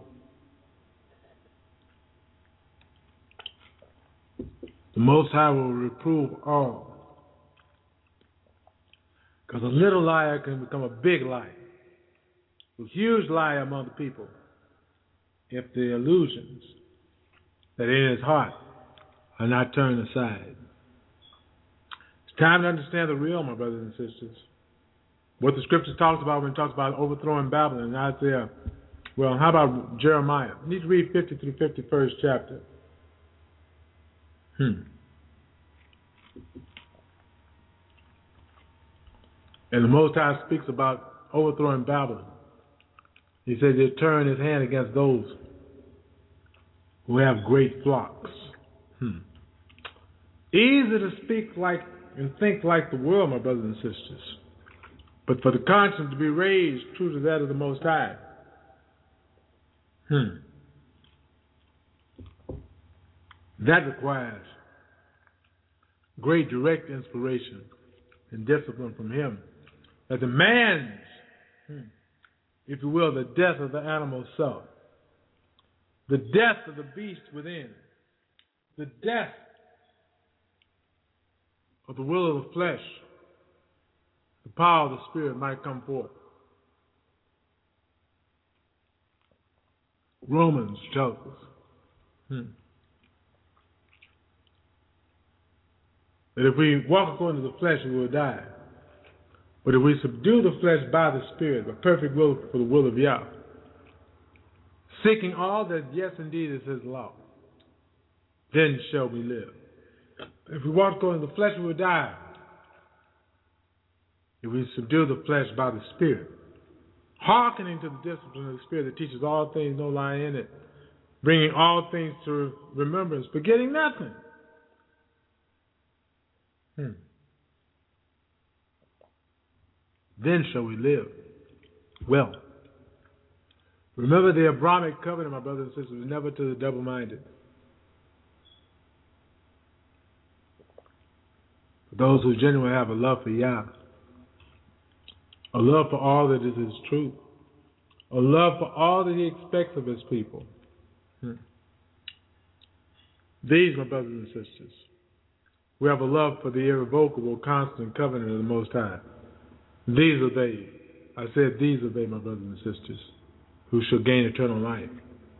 The Most High will reprove all. Because a little liar can become a big liar. A huge liar among the people if the illusions that are in his heart are not turned aside. It's time to understand the real, my brothers and sisters. What the scripture talks about when it talks about overthrowing Babylon in Isaiah. Well, how about Jeremiah? You need to read 50 through 51st chapter. And the Most High speaks about overthrowing Babylon. He says He'll turn His hand against those who have great flocks. Easy to speak like and think like the world, my brothers and sisters. But for the conscience to be raised true to that of the Most High, that requires great direct inspiration and discipline from Him that demands, if you will, the death of the animal self, the death of the beast within, the death of the will of the flesh, the power of the Spirit might come forth. Romans tells us that if we walk according to the flesh, we will die. But if we subdue the flesh by the Spirit, the perfect will for the will of Yah, seeking all that, yes, indeed, is His law, then shall we live. If we walk according to the flesh, we will die. If we subdue the flesh by the Spirit, hearkening to the discipline of the Spirit that teaches all things, no lie in it, bringing all things to remembrance, forgetting nothing. Then shall we live well. Remember the Abrahamic covenant, my brothers and sisters, never to the double-minded. For those who genuinely have a love for Yah, a love for all that is His truth, a love for all that He expects of His people. These, my brothers and sisters, we have a love for the irrevocable, constant covenant of the Most High. These are they. I said these are they, my brothers and sisters, who shall gain eternal life.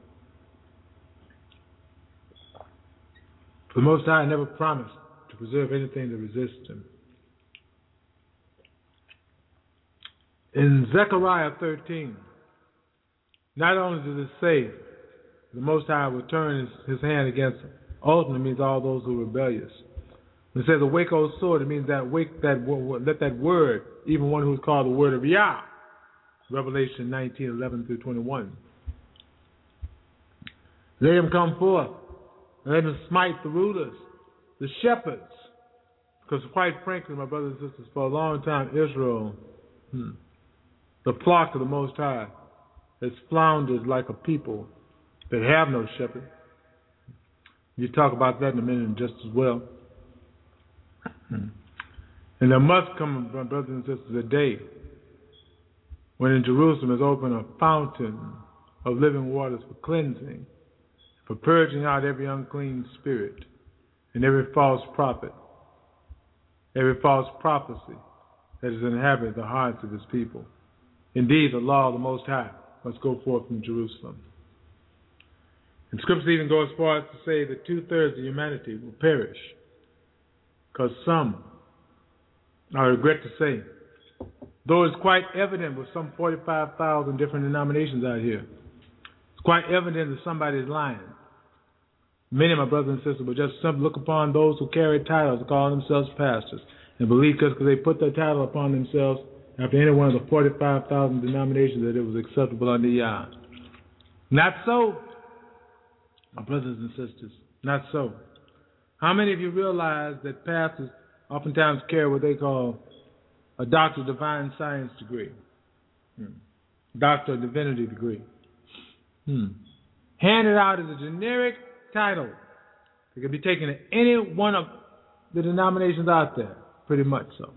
For the Most High never promised to preserve anything that resists Him. In Zechariah 13, not only does it say the Most High will turn his hand against them, ultimately means all those who are rebellious. When it says awake, O sword, it means that let that word, even one who is called the word of Yah, Revelation 19:11-21. Let him come forth, and let him smite the rulers, the shepherds. Because quite frankly, my brothers and sisters, for a long time, Israel, the flock of the Most High, has floundered like a people that have no shepherd. You talk about that in a minute just as well. And there must come, my brothers and sisters, a day when in Jerusalem is opened a fountain of living waters for cleansing, for purging out every unclean spirit and every false prophet, every false prophecy that has inhabited the hearts of His people. Indeed, the law of the Most High must go forth from Jerusalem. And Scripture even goes as far as to say that 2/3 of humanity will perish, because some, I regret to say, though it's quite evident with some 45,000 different denominations out here, it's quite evident that somebody's lying. Many of my brothers and sisters will just simply look upon those who carry titles and call themselves pastors and believe because they put their title upon themselves after any one of the 45,000 denominations that it was acceptable under Yah. Not so, my brothers and sisters, not so. How many of you realize that pastors oftentimes carry what they call a Doctor of Divine Science degree, Doctor of Divinity degree, handed out as a generic title? It can be taken at any one of the denominations out there, pretty much so,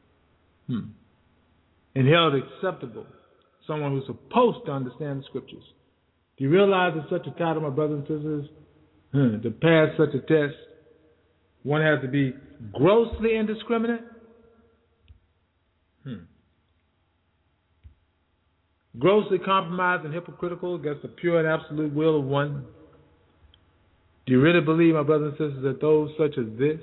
and held acceptable. Someone who's supposed to understand the Scriptures. Do you realize that such a title, my brothers and sisters, to pass such a test, one has to be grossly indiscriminate? Grossly compromised and hypocritical against the pure and absolute will of one? Do you really believe, my brothers and sisters, that those such as this,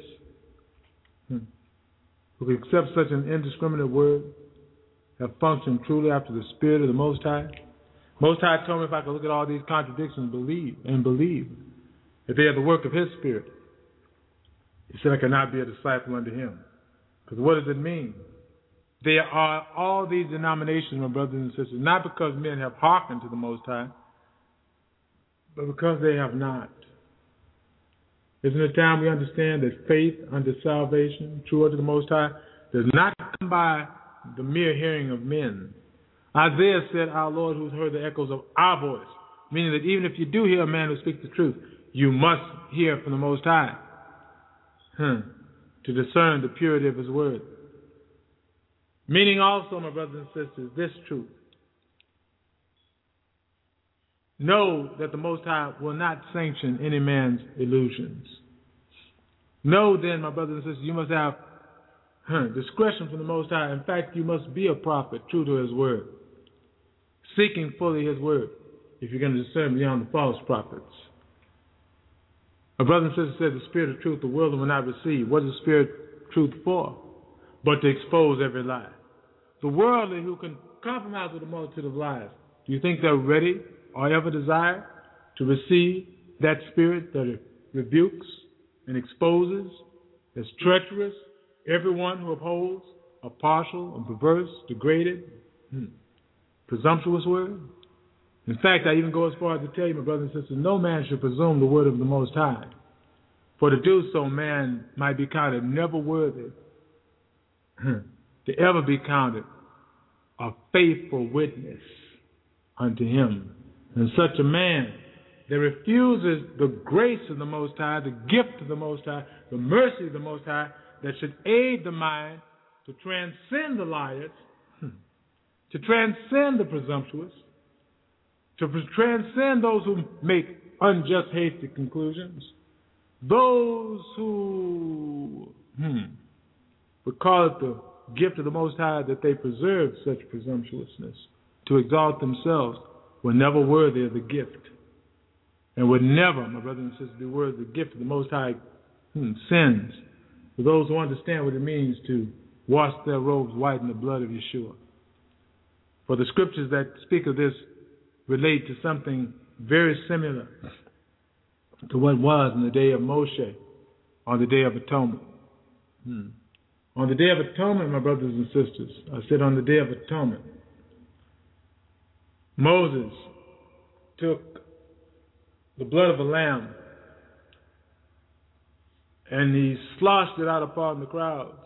who can accept such an indiscriminate word, have functioned truly after the Spirit of the Most High? Most High told me if I could look at all these contradictions and believe that they are the work of His Spirit. He said I cannot be a disciple unto Him. Because what does it mean? There are all these denominations, my brothers and sisters, not because men have hearkened to the Most High, but because they have not. Isn't it time we understand that faith unto salvation, true unto the Most High, does not come by the mere hearing of men? Isaiah said, our Lord who's heard the echoes of our voice, meaning that even if you do hear a man who speaks the truth, you must hear from the Most High to discern the purity of His word. Meaning also, my brothers and sisters, this truth. Know that the Most High will not sanction any man's illusions. Know then, my brothers and sisters, you must have discretion from the Most High. In fact, you must be a prophet true to His word, seeking fully His word, if you're going to discern beyond the false prophets. My brother and sister said the Spirit of truth the world will not receive. What is the Spirit of truth for? But to expose every lie. The worldly who can compromise with a multitude of lies, do you think they're ready or ever desire to receive that Spirit that rebukes and exposes as treacherous everyone who upholds a partial, a perverse, degraded, presumptuous word? In fact, I even go as far as to tell you, my brothers and sisters, no man should presume the word of the Most High. For to do so, man might be counted never worthy to ever be counted a faithful witness unto him. And such a man that refuses the grace of the Most High, the gift of the Most High, the mercy of the Most High, that should aid the mind to transcend the liars, to transcend the presumptuous, to transcend those who make unjust, hasty conclusions, those who would call it the gift of the Most High that they preserve such presumptuousness, to exalt themselves, were never worthy of the gift, and would never, my brothers and sisters, be worthy of the gift of the Most High sins, for those who understand what it means to wash their robes white in the blood of Yeshua. For the scriptures that speak of this relate to something very similar to what was in the day of Moshe, on the Day of Atonement. On the Day of Atonement, my brothers and sisters, I said on the Day of Atonement, Moses took the blood of a lamb and he sloshed it out upon the crowds.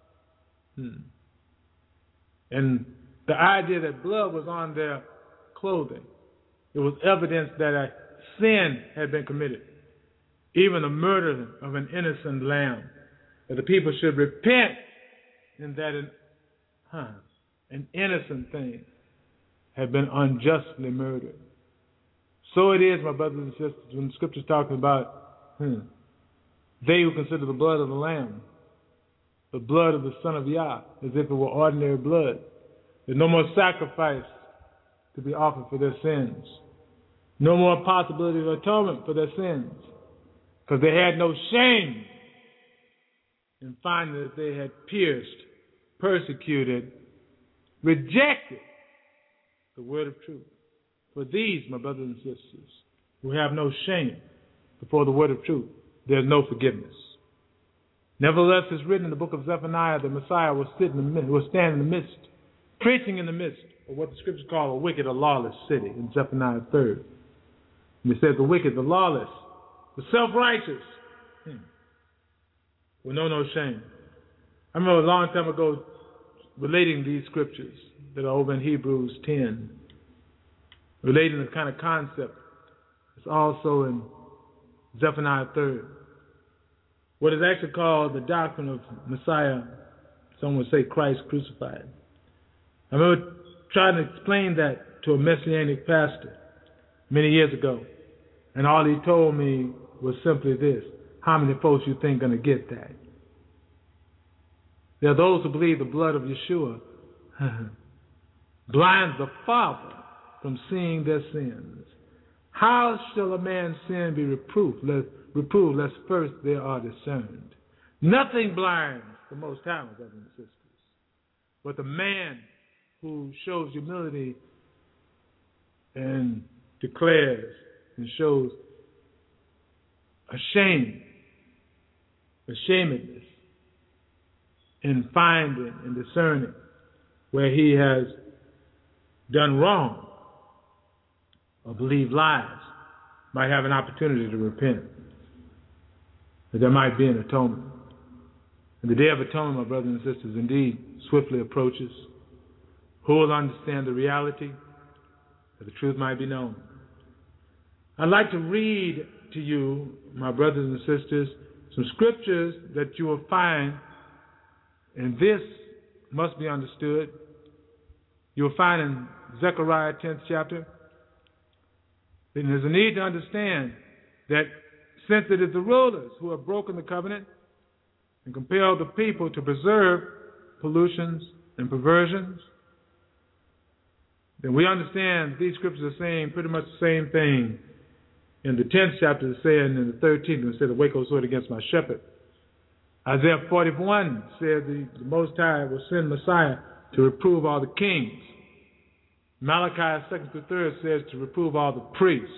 And the idea that blood was on their clothing, it was evidence that a sin had been committed, even the murder of an innocent lamb, that the people should repent in that an innocent thing had been unjustly murdered. So it is, my brothers and sisters, when the scripture's talking about they who consider the blood of the lamb, the blood of the Son of Yah, as if it were ordinary blood. There's no more sacrifice to be offered for their sins. No more possibility of atonement for their sins, because they had no shame in finding that they had pierced, persecuted, rejected the word of truth. For these, my brothers and sisters, who have no shame before the word of truth, there's no forgiveness. Nevertheless, it's written in the book of Zephaniah that Messiah will stand in the midst, preaching in the midst of what the scriptures call a wicked, a lawless city in Zephaniah 3. And it says the wicked, the lawless, the self-righteous will know no shame. I remember a long time ago relating these scriptures that are over in Hebrews 10, relating the kind of concept. It's also in Zephaniah 3. What is actually called the doctrine of Messiah, some would say Christ crucified. I remember trying to explain that to a Messianic pastor many years ago, and all he told me was simply this: how many folks you think going to get that? There are those who believe the blood of Yeshua blinds the Father from seeing their sins. How shall a man's sin be reproved lest first they are discerned? Nothing blinds the Most High, brothers and sisters, but the man who shows humility and declares and shows ashamedness in finding and discerning where he has done wrong or believed lies, might have an opportunity to repent, that there might be an atonement. And the Day of Atonement, my brothers and sisters, indeed swiftly approaches. Who will understand the reality, that the truth might be known? I'd like to read to you, my brothers and sisters, some scriptures that you will find, and this must be understood. You will find in Zechariah 10th chapter. And there's a need to understand that since it is the rulers who have broken the covenant and compelled the people to preserve pollutions and perversions, then we understand these scriptures are saying pretty much the same thing in the 10th chapter, saying in the 13th, when it said, "Awake, O sword, against my shepherd." Isaiah 41 said the Most High will send Messiah to reprove all the kings. Malachi 2nd through 3rd says to reprove all the priests.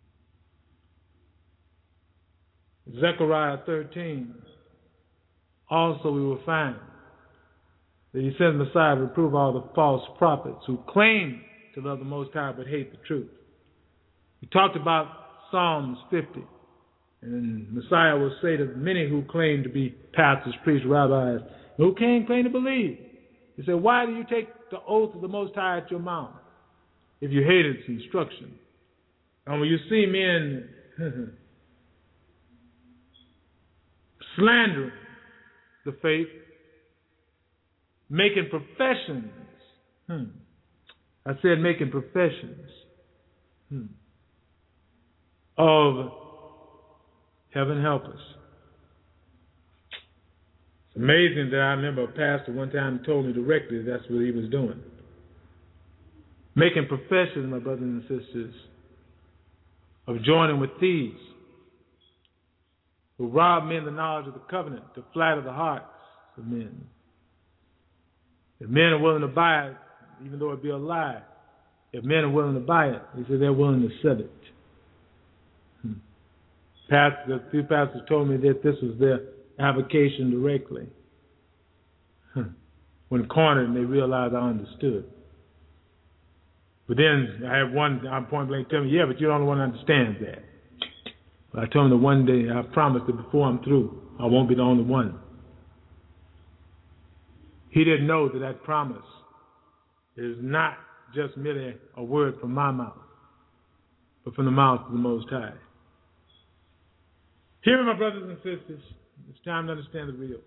Zechariah 13 Also we will find that he sent the Messiah to reprove all the false prophets who claim to love the Most High but hate the truth. He talked about Psalms 50. And Messiah will say to many who claim to be pastors, priests, rabbis, who claim to believe. He said, why do you take the oath of the Most High at your mouth if you hate its instruction? And when you see men slandering the faith, making professions, I said making professions of heaven help us. It's amazing that I remember a pastor one time told me directly that's what he was doing. Making professions, my brothers and sisters, of joining with thieves who rob men of the knowledge of the covenant to flatter the hearts of men. If men are willing to buy it, even though it be a lie, if men are willing to buy it, he said they're willing to sell it. A few pastors told me that this was their avocation directly. When cornered and they realized I understood. But then I had one point blank tell me, yeah, but you're the only one who understands that. But I told him that one day I promised that before I'm through, I won't be the only one. He didn't know that that promise is not just merely a word from my mouth, but from the mouth of the Most High. Hear me, my brothers and sisters. It's time to understand the real.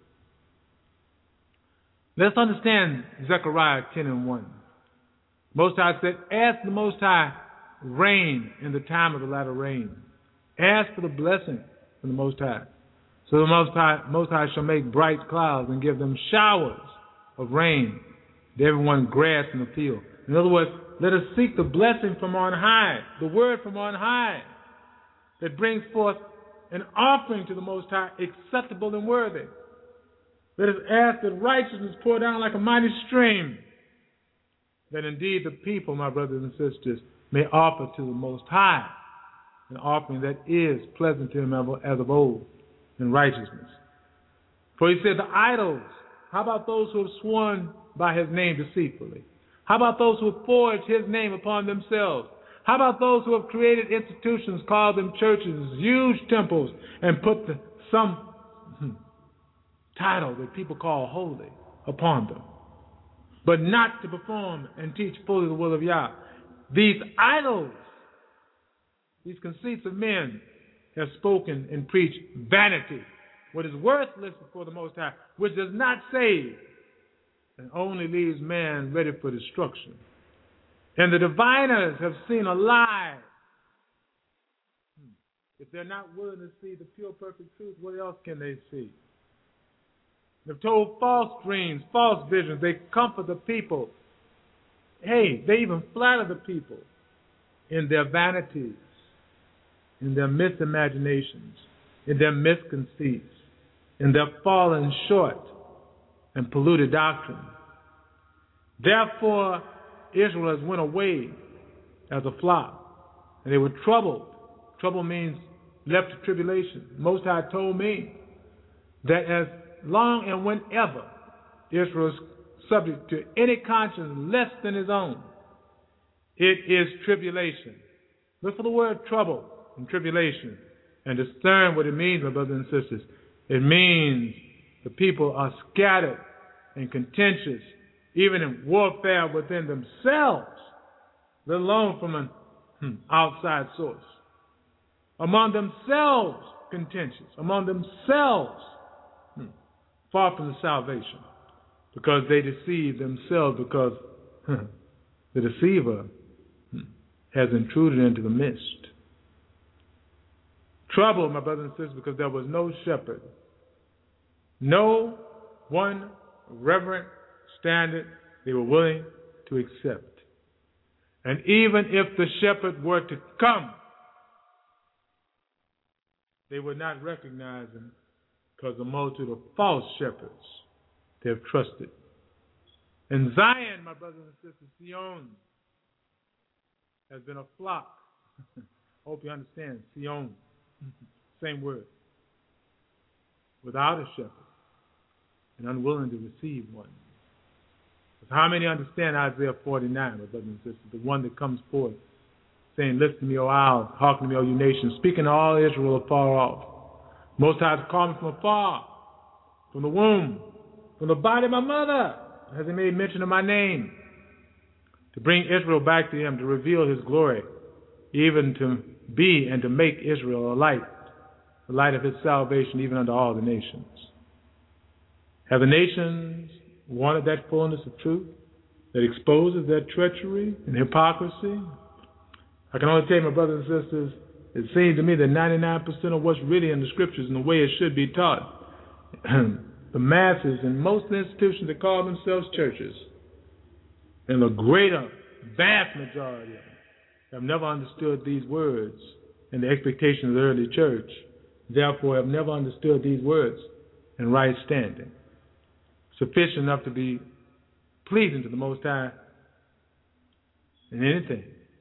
Let's understand Zechariah 10:1. Most High said, ask the Most High rain in the time of the latter rain. Ask for the blessing from the Most High. So the Most High shall make bright clouds and give them showers of rain to everyone grass in the field. In other words, let us seek the blessing from on high, the word from on high that brings forth an offering to the Most High acceptable and worthy. Let us ask that righteousness pour down like a mighty stream, that indeed the people, my brothers and sisters, may offer to the Most High an offering that is pleasant to him as of old in righteousness. For he said, the idols, how about those who have sworn by his name deceitfully? How about those who have forged his name upon themselves? How about those who have created institutions, called them churches, huge temples, and put some title that people call holy upon them, but not to perform and teach fully the will of Yah? These idols, these conceits of men, have spoken and preached vanity, what is worthless before the Most High, which does not save and only leaves man ready for destruction. And the diviners have seen a lie. If they're not willing to see the pure, perfect truth, what else can they see? They've told false dreams, false visions. They comfort the people. Hey, they even flatter the people in their vanities, in their misimaginations, in their misconceits, in their fallen short and polluted doctrine. Therefore, Israel has went away as a flock, and they were troubled. Trouble means left to tribulation. Most High told me that as long and whenever Israel is subject to any conscience less than his own, it is tribulation. Look for the word trouble and tribulation and discern what it means, my brothers and sisters. It means the people are scattered and contentious, even in warfare within themselves, let alone from an outside source. Among themselves, contentious. Among themselves, far from the salvation, because they deceive themselves, because the deceiver has intruded into the midst. Trouble, my brothers and sisters, because there was no shepherd, no one reverent standard they were willing to accept. And even if the shepherd were to come, they would not recognize him, because the multitude of false shepherds they have trusted. And Zion, my brothers and sisters, Sion, has been a flock. Hope you understand. Sion, same word. Without a shepherd. and unwilling to receive one. How many understand Isaiah 49, my brothers and sisters, the one that comes forth, saying, "Listen to me, O isles, hearken to me, O you nations, speaking to all Israel afar off. Most High has called me from afar, from the womb, from the body of my mother, has He made mention of my name, to bring Israel back to Him, to reveal His glory, even to be and to make Israel a light, the light of His salvation, even unto all the nations." Have the nations wanted that fullness of truth that exposes their treachery and hypocrisy? I can only tell you, my brothers and sisters, it seems to me that 99% of what's really in the Scriptures and the way it should be taught, the masses and most institutions that call themselves churches, and the greater, vast majority of them, have never understood these words and the expectation of the early church, therefore have never understood these words in right standing, sufficient enough to be pleasing to the Most High in anything.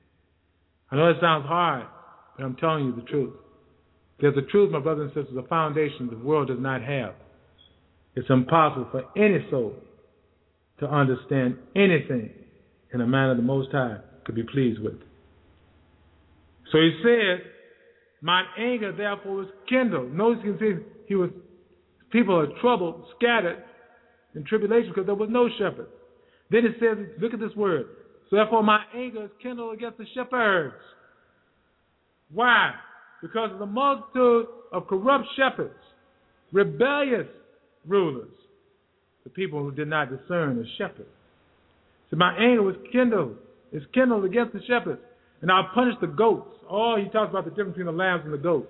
I know it sounds hard, but I'm telling you the truth. Because the truth, my brothers and sisters, is a foundation the world does not have. It's impossible for any soul to understand anything in a manner the Most High could be pleased with. So He said, "Mine anger therefore was kindled." Notice you can see people are troubled, scattered in tribulation because there was no shepherd. Then it says, look at this word. "So therefore my anger is kindled against the shepherds." Why? Because of the multitude of corrupt shepherds, rebellious rulers, the people who did not discern a shepherd. So my anger was kindled. It's kindled against the shepherds. And I'll punish the goats. Oh, he talks about the difference between the lambs and the goats.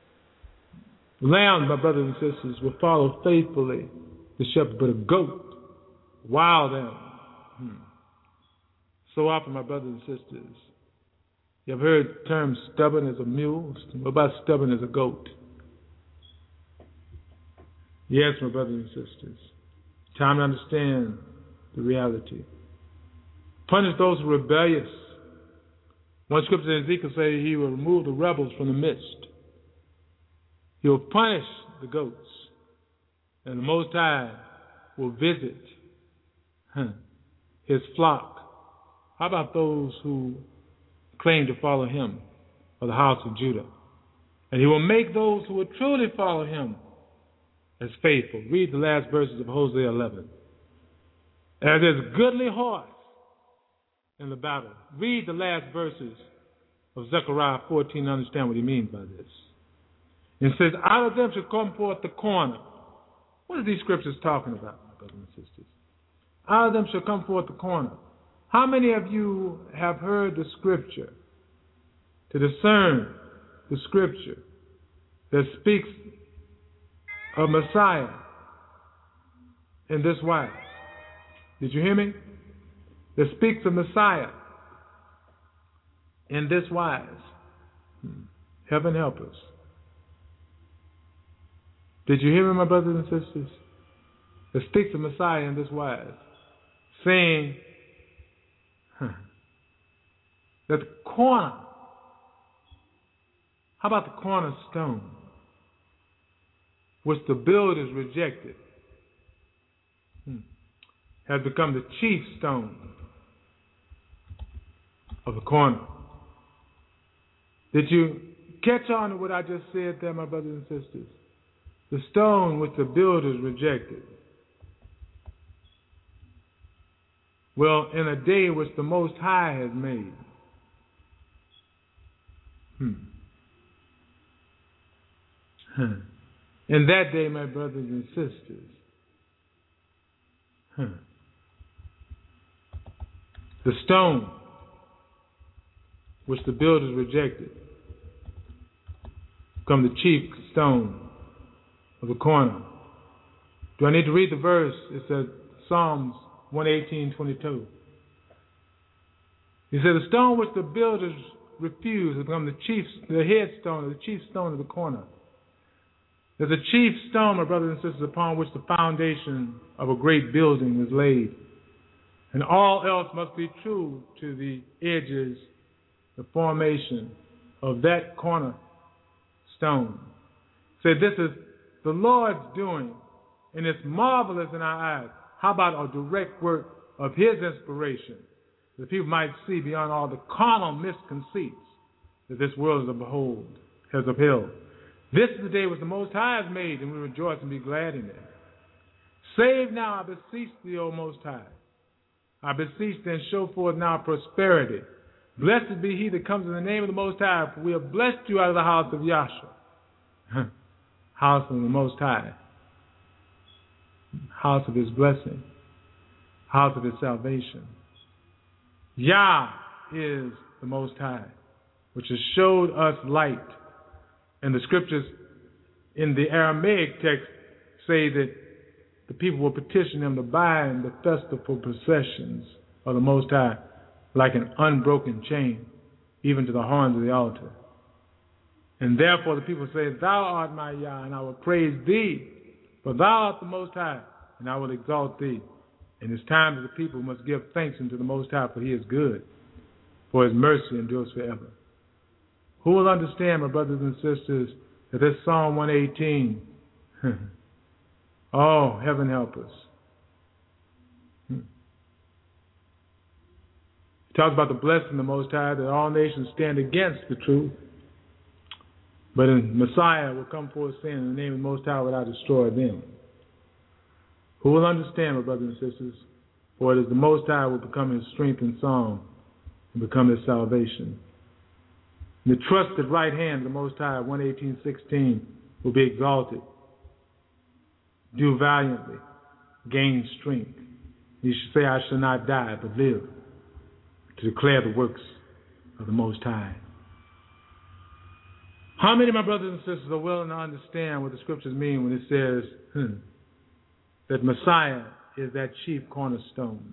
The lambs, my brothers and sisters, will follow faithfully the shepherd, but a goat, wild animal. So often, my brothers and sisters, you have heard the term stubborn as a mule. What about stubborn as a goat? Yes, my brothers and sisters. Time to understand the reality. Punish those who are rebellious. One scripture in Ezekiel says He will remove the rebels from the midst. He will punish the goats. And the Most High will visit His flock. How about those who claim to follow Him, or the house of Judah? And He will make those who will truly follow Him as faithful. Read the last verses of Hosea 11. As there's goodly horse in the battle. Read the last verses of Zechariah 14 to understand what he means by this. And it says, "Out of them shall come forth the corner." What are these scriptures talking about, my brothers and sisters? Out of them shall come forth the corner. How many of you have heard the scripture, to discern the scripture that speaks of Messiah in this wise? Did you hear me? That speaks of Messiah in this wise. Heaven help us. Did you hear me, my brothers and sisters? That speaks of Messiah in this wise, saying that the corner, how about the cornerstone, which the builders rejected, has become the chief stone of the corner. Did you catch on to what I just said there, my brothers and sisters? The stone which the builders rejected. Well, in a day which the Most High has made. In that day, my brothers and sisters, the stone which the builders rejected become the chief stone of the corner. Do I need to read the verse? It says Psalms 118:22. He said, "The stone which the builders refused has become the headstone, the chief stone of the corner." There's a chief stone, my brothers and sisters, upon which the foundation of a great building is laid. And all else must be true to the edges, the formation of that cornerstone. Say, this is the Lord's doing, and it's marvelous in our eyes. How about a direct work of his inspiration, that people might see beyond all the carnal misconceits that this world has upheld. This is the day which the Most High has made, and we rejoice and be glad in it. Save now, I beseech thee, O Most High. I beseech thee, and show forth now prosperity. Blessed be he that comes in the name of the Most High, for we have blessed you out of the house of Yahshua. House of the Most High. House of his blessing. House of his salvation. Yah is the Most High, which has showed us light. And the scriptures in the Aramaic text say that the people will petition him to bind the festival processions of the Most High like an unbroken chain, even to the horns of the altar. And therefore the people say, Thou art my Yah, and I will praise thee, for thou art the Most High, and I will exalt thee. And it's time that the people must give thanks unto the Most High, for he is good, for his mercy endures forever. Who will understand, my brothers and sisters, that this Psalm 118, oh, heaven help us. It talks about the blessing of the Most High, that all nations stand against the truth. But in Messiah will come forth saying, in the name of the Most High will I destroy them. Who will understand, my brothers and sisters? For it is the Most High will become his strength and song, and become his salvation. And the trusted right hand of the Most High, 118:16, will be exalted. Do valiantly, gain strength. You should say, I shall not die, but live, to declare the works of the Most High. How many of my brothers and sisters are willing to understand what the scriptures mean when it says that Messiah is that chief cornerstone?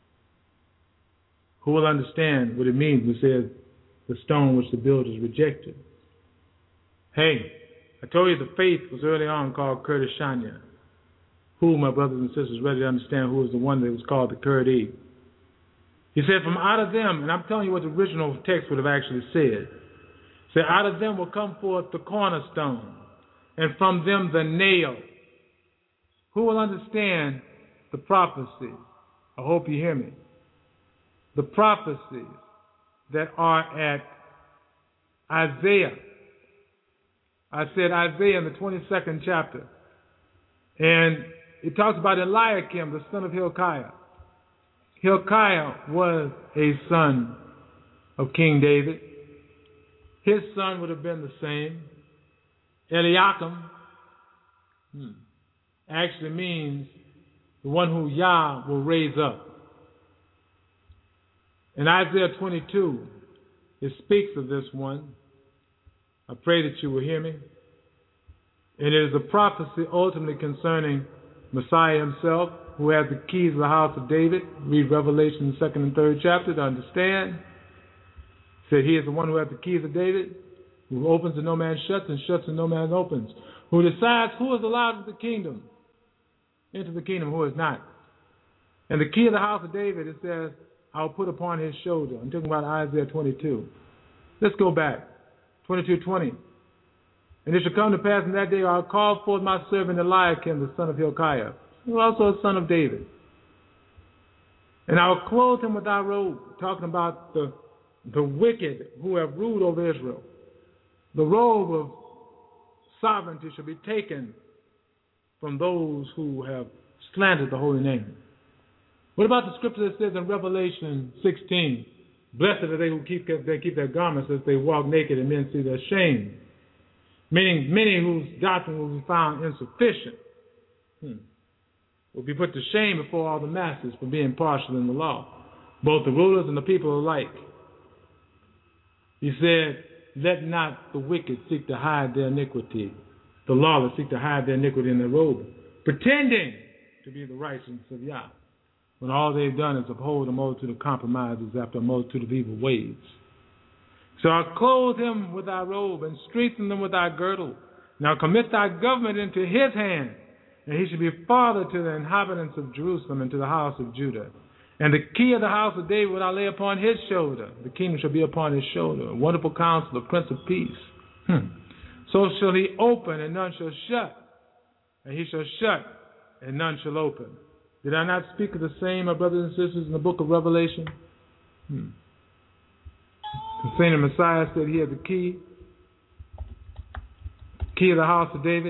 Who will understand what it means when it says the stone which the builders rejected? Hey, I told you the faith was early on called Kurdish Shanya. Who, my brothers and sisters, ready to understand who was the one that was called the Kurdi? He said, from out of them, and I'm telling you what the original text would have actually said. Say, out of them will come forth the cornerstone, and from them the nail. Who will understand the prophecies? I hope you hear me. The prophecies that are at Isaiah. I said Isaiah in the 22nd chapter. And it talks about Eliakim, the son of Hilkiah. Hilkiah was a son of King David. His son would have been the same. Eliakim actually means the one who Yah will raise up. In Isaiah 22, it speaks of this one. I pray that you will hear me. And it is a prophecy ultimately concerning Messiah himself, who has the keys of the house of David. Read Revelation 2nd and 3rd chapter to understand. Said he is the one who has the keys of David, who opens and no man shuts, and shuts and no man opens, who decides who is allowed into the kingdom, who is not. And the key of the house of David, it says, I'll put upon his shoulder. I'm talking about Isaiah 22. Let's go back. 22:20. And it shall come to pass in that day, I'll call forth my servant Eliakim, the son of Hilkiah, who also a son of David. And I will clothe him with thy robe, talking about the wicked who have ruled over Israel. The robe of sovereignty shall be taken from those who have slandered the holy name. What about the scripture that says in Revelation 16, blessed are they who keep their garments as they walk naked and men see their shame? Meaning many whose doctrine will be found insufficient will be put to shame before all the masses for being partial in the law, both the rulers and the people alike. He said, let not the wicked seek to hide their iniquity, the lawless seek to hide their iniquity in their robe, pretending to be the righteousness of Yah, when all they've done is uphold a multitude of compromises after a multitude of evil ways. So I clothe him with thy robe and strengthen them with thy girdle. Now commit thy government into his hand, and he shall be father to the inhabitants of Jerusalem and to the house of Judah. And the key of the house of David will I lay upon his shoulder. The kingdom shall be upon his shoulder. A wonderful counselor, Prince of Peace. So shall he open and none shall shut. And he shall shut and none shall open. Did I not speak of the same, my brothers and sisters, in the book of Revelation? Concerning the Messiah said he had the key of the house of David.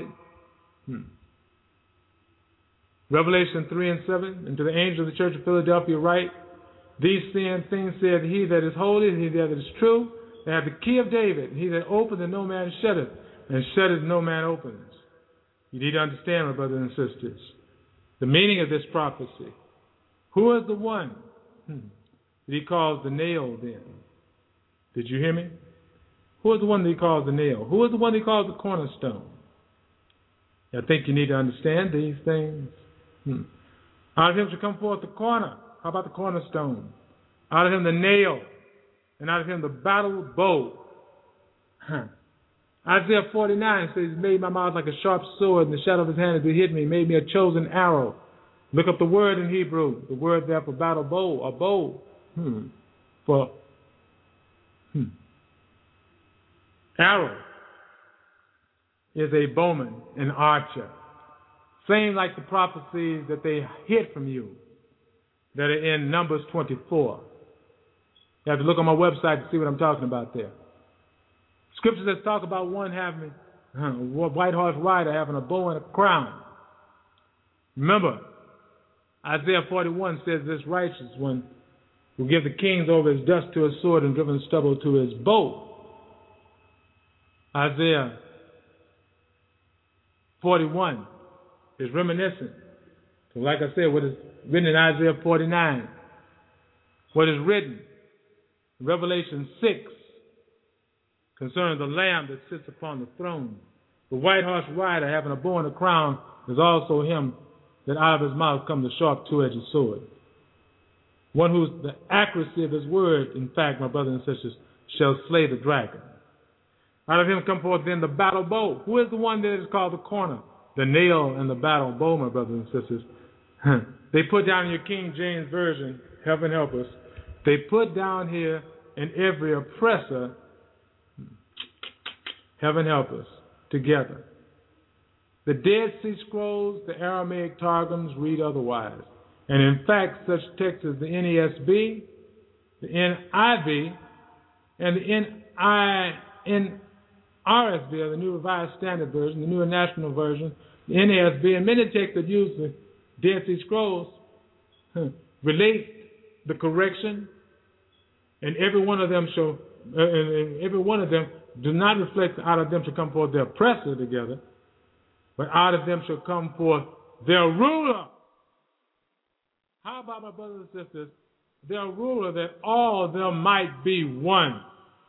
Revelation 3 and 7, and to the angel of the church of Philadelphia write, these same things said he that is holy, and he that is true, they have the key of David, and he that openeth and no man shutteth, and shutteth no man opens. You need to understand, my brothers and sisters, the meaning of this prophecy. Who is the one that he calls the nail then? Did you hear me? Who is the one that he calls the nail? Who is the one that he calls the cornerstone? I think you need to understand these things. Out of him shall come forth the corner. How about the cornerstone? Out of him the nail, and out of him the battle bow. Isaiah 49 says, he made my mouth like a sharp sword, and the shadow of his hand has hid me. He made me a chosen arrow. Look up the word in Hebrew. The word there for battle bow, a bow. For arrow is a bowman, an archer. Same like the prophecies that they hid from you that are in Numbers 24. You have to look on my website to see what I'm talking about there. Scriptures that talk about one having a white horse rider having a bow and a crown. Remember, Isaiah 41 says this righteous one will give the kings over his dust to his sword and driven stubble to his bow. Isaiah 41 is reminiscent. So like I said, what is written in Isaiah 49, what is written in Revelation 6 concerning the Lamb that sits upon the throne. The white horse rider having a bow and a crown is also him that out of his mouth comes a sharp two-edged sword. One whose the accuracy of his word, in fact, my brothers and sisters, shall slay the dragon. Out of him come forth then the battle bow. Who is the one that is called the corner? The nail and the battle bow, my brothers and sisters. They put down in your King James Version, heaven help us, they put down here in every oppressor, heaven help us, together. The Dead Sea Scrolls, the Aramaic Targums read otherwise. And in fact, such texts as the NESB, the NIV, and the NRSV, or the New Revised Standard Version, the New International Version, the NASB, and many texts that use the Dead Sea Scrolls relate the correction, and every one of them do not reflect out of them shall come forth their oppressor together, but out of them shall come forth their ruler. How about, my brothers and sisters, their ruler, that all of them might be one?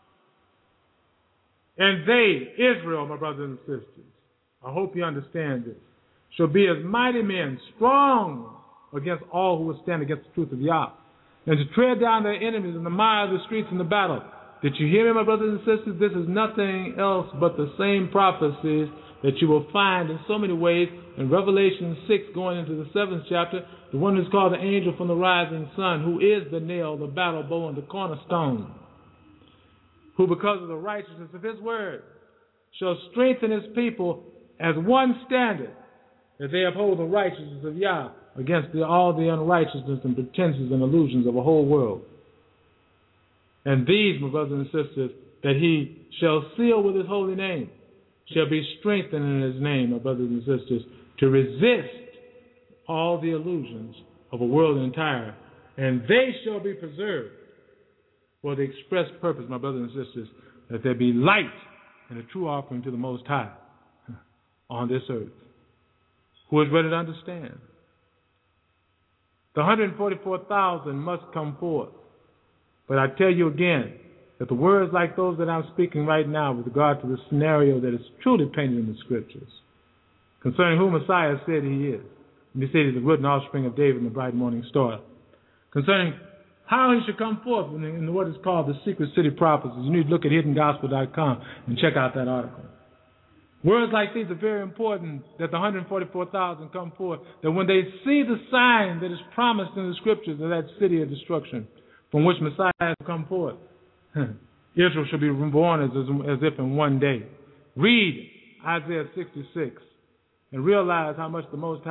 And they, Israel, my brothers and sisters, I hope you understand this, shall be as mighty men, strong against all who will stand against the truth of Yah, and to tread down their enemies in the mire of the streets in the battle. Did you hear me, my brothers and sisters? This is nothing else but the same prophecies that you will find in so many ways in Revelation 6 going into the 7th chapter, the one who's called the angel from the rising sun, who is the nail, the battle bow, and the cornerstone, who because of the righteousness of his word shall strengthen his people as one standard, that they uphold the righteousness of Yah against all the unrighteousness and pretenses and illusions of a whole world. And these, my brothers and sisters, that he shall seal with his holy name, shall be strengthened in his name, my brothers and sisters, to resist all the illusions of a world entire, and they shall be preserved for the express purpose, my brothers and sisters, that there be light and a true offering to the Most High on this earth. Who is ready to understand? The 144,000 must come forth. But I tell you again, that the words like those that I'm speaking right now with regard to the scenario that is truly painted in the Scriptures, concerning who Messiah said he is, and he said he's the root and offspring of David and the bright morning star, concerning how he should come forth in what is called the Secret City Prophecies. You need to look at hiddengospel.com and check out that article. Words like these are very important, that the 144,000 come forth, that when they see the sign that is promised in the Scriptures of that city of destruction from which Messiah has come forth, Israel shall be reborn as if in one day. Read Isaiah 66 and realize how much the Most High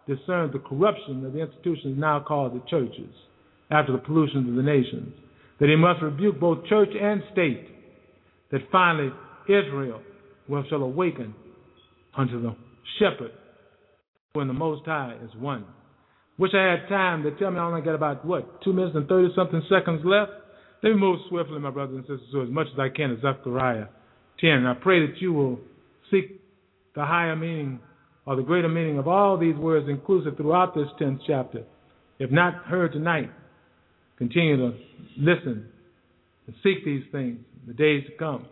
discerns the corruption of the institutions now called the churches, after the pollution of the nations, that he must rebuke both church and state, that finally Israel shall awaken unto the shepherd, when the Most High is one. Wish I had time to tell me. I only got about, 2 minutes and 30-something seconds left. Let me move swiftly, my brothers and sisters, as much as I can to Zechariah 10. And I pray that you will seek the higher meaning or the greater meaning of all these words inclusive throughout this 10th chapter. If not heard tonight, continue to listen and seek these things in the days to come.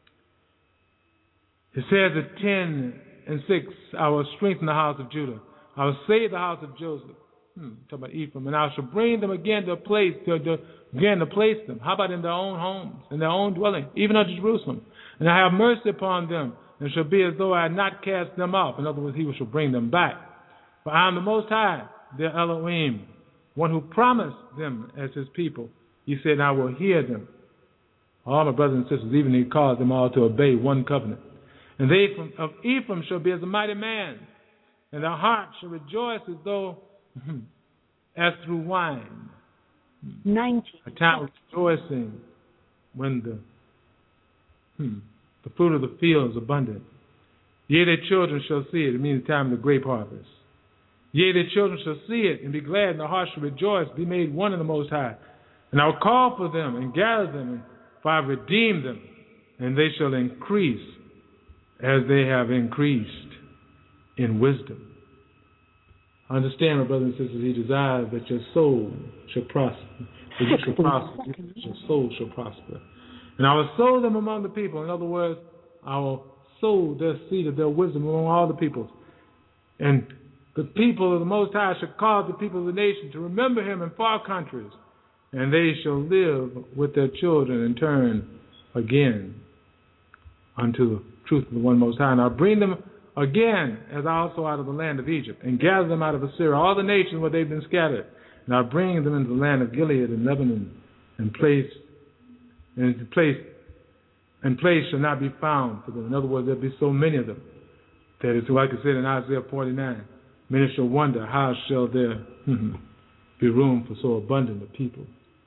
It says at 10:6, I will strengthen the house of Judah. I will save the house of Joseph. Talking about Ephraim. And I shall bring them again to a place, to place them. How about in their own homes, in their own dwelling, even unto Jerusalem. And I have mercy upon them, and it shall be as though I had not cast them off. In other words, he shall bring them back. For I am the Most High, their Elohim, one who promised them as his people. He said, I will hear them. All my brothers and sisters, even he caused them all to obey one covenant. And they of Ephraim shall be as a mighty man, and their heart shall rejoice as though as through wine. 90. A time of rejoicing when the fruit of the field is abundant. Yea, their children shall see it. It means the time of the grape harvest. Yea, their children shall see it and be glad, and their heart shall rejoice, be made one in the Most High. And I will call for them and gather them, for I have redeemed them, and they shall increase as they have increased in wisdom. Understand, my brothers and sisters, he desires that your soul shall prosper. That you shall prosper. Your soul shall prosper. And I will sow them among the people. In other words, I will sow their seed of their wisdom among all the peoples. And the people of the Most High shall cause the people of the nation to remember him in far countries. And they shall live with their children and turn again unto the truth of the one Most High. And I'll bring them again, as also out of the land of Egypt, and gather them out of Assyria, all the nations where they've been scattered. And I'll bring them into the land of Gilead and Lebanon, and place shall not be found for them. In other words, there'll be so many of them that it's like I said in Isaiah 49. Many shall wonder, how shall there be room for so abundant a people?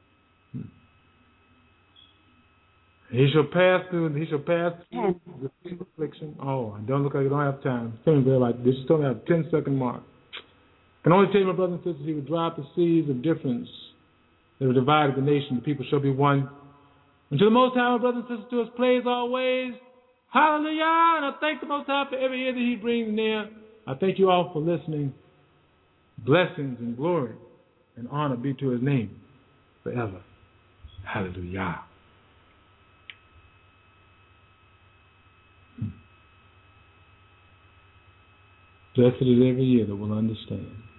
He shall pass through the affliction. Oh, don't look like I don't have time. Tell me like this. Just tell me I have a 10-second mark. I can only tell you, my brothers and sisters, he would drop the seas of difference that would divide the nation. The people shall be one. And to the Most High, my brothers and sisters, to his praise always. Hallelujah! And I thank the Most High for every ear that he brings near. I thank you all for listening. Blessings and glory and honor be to his name forever. Hallelujah. Blessed is every ear that will understand.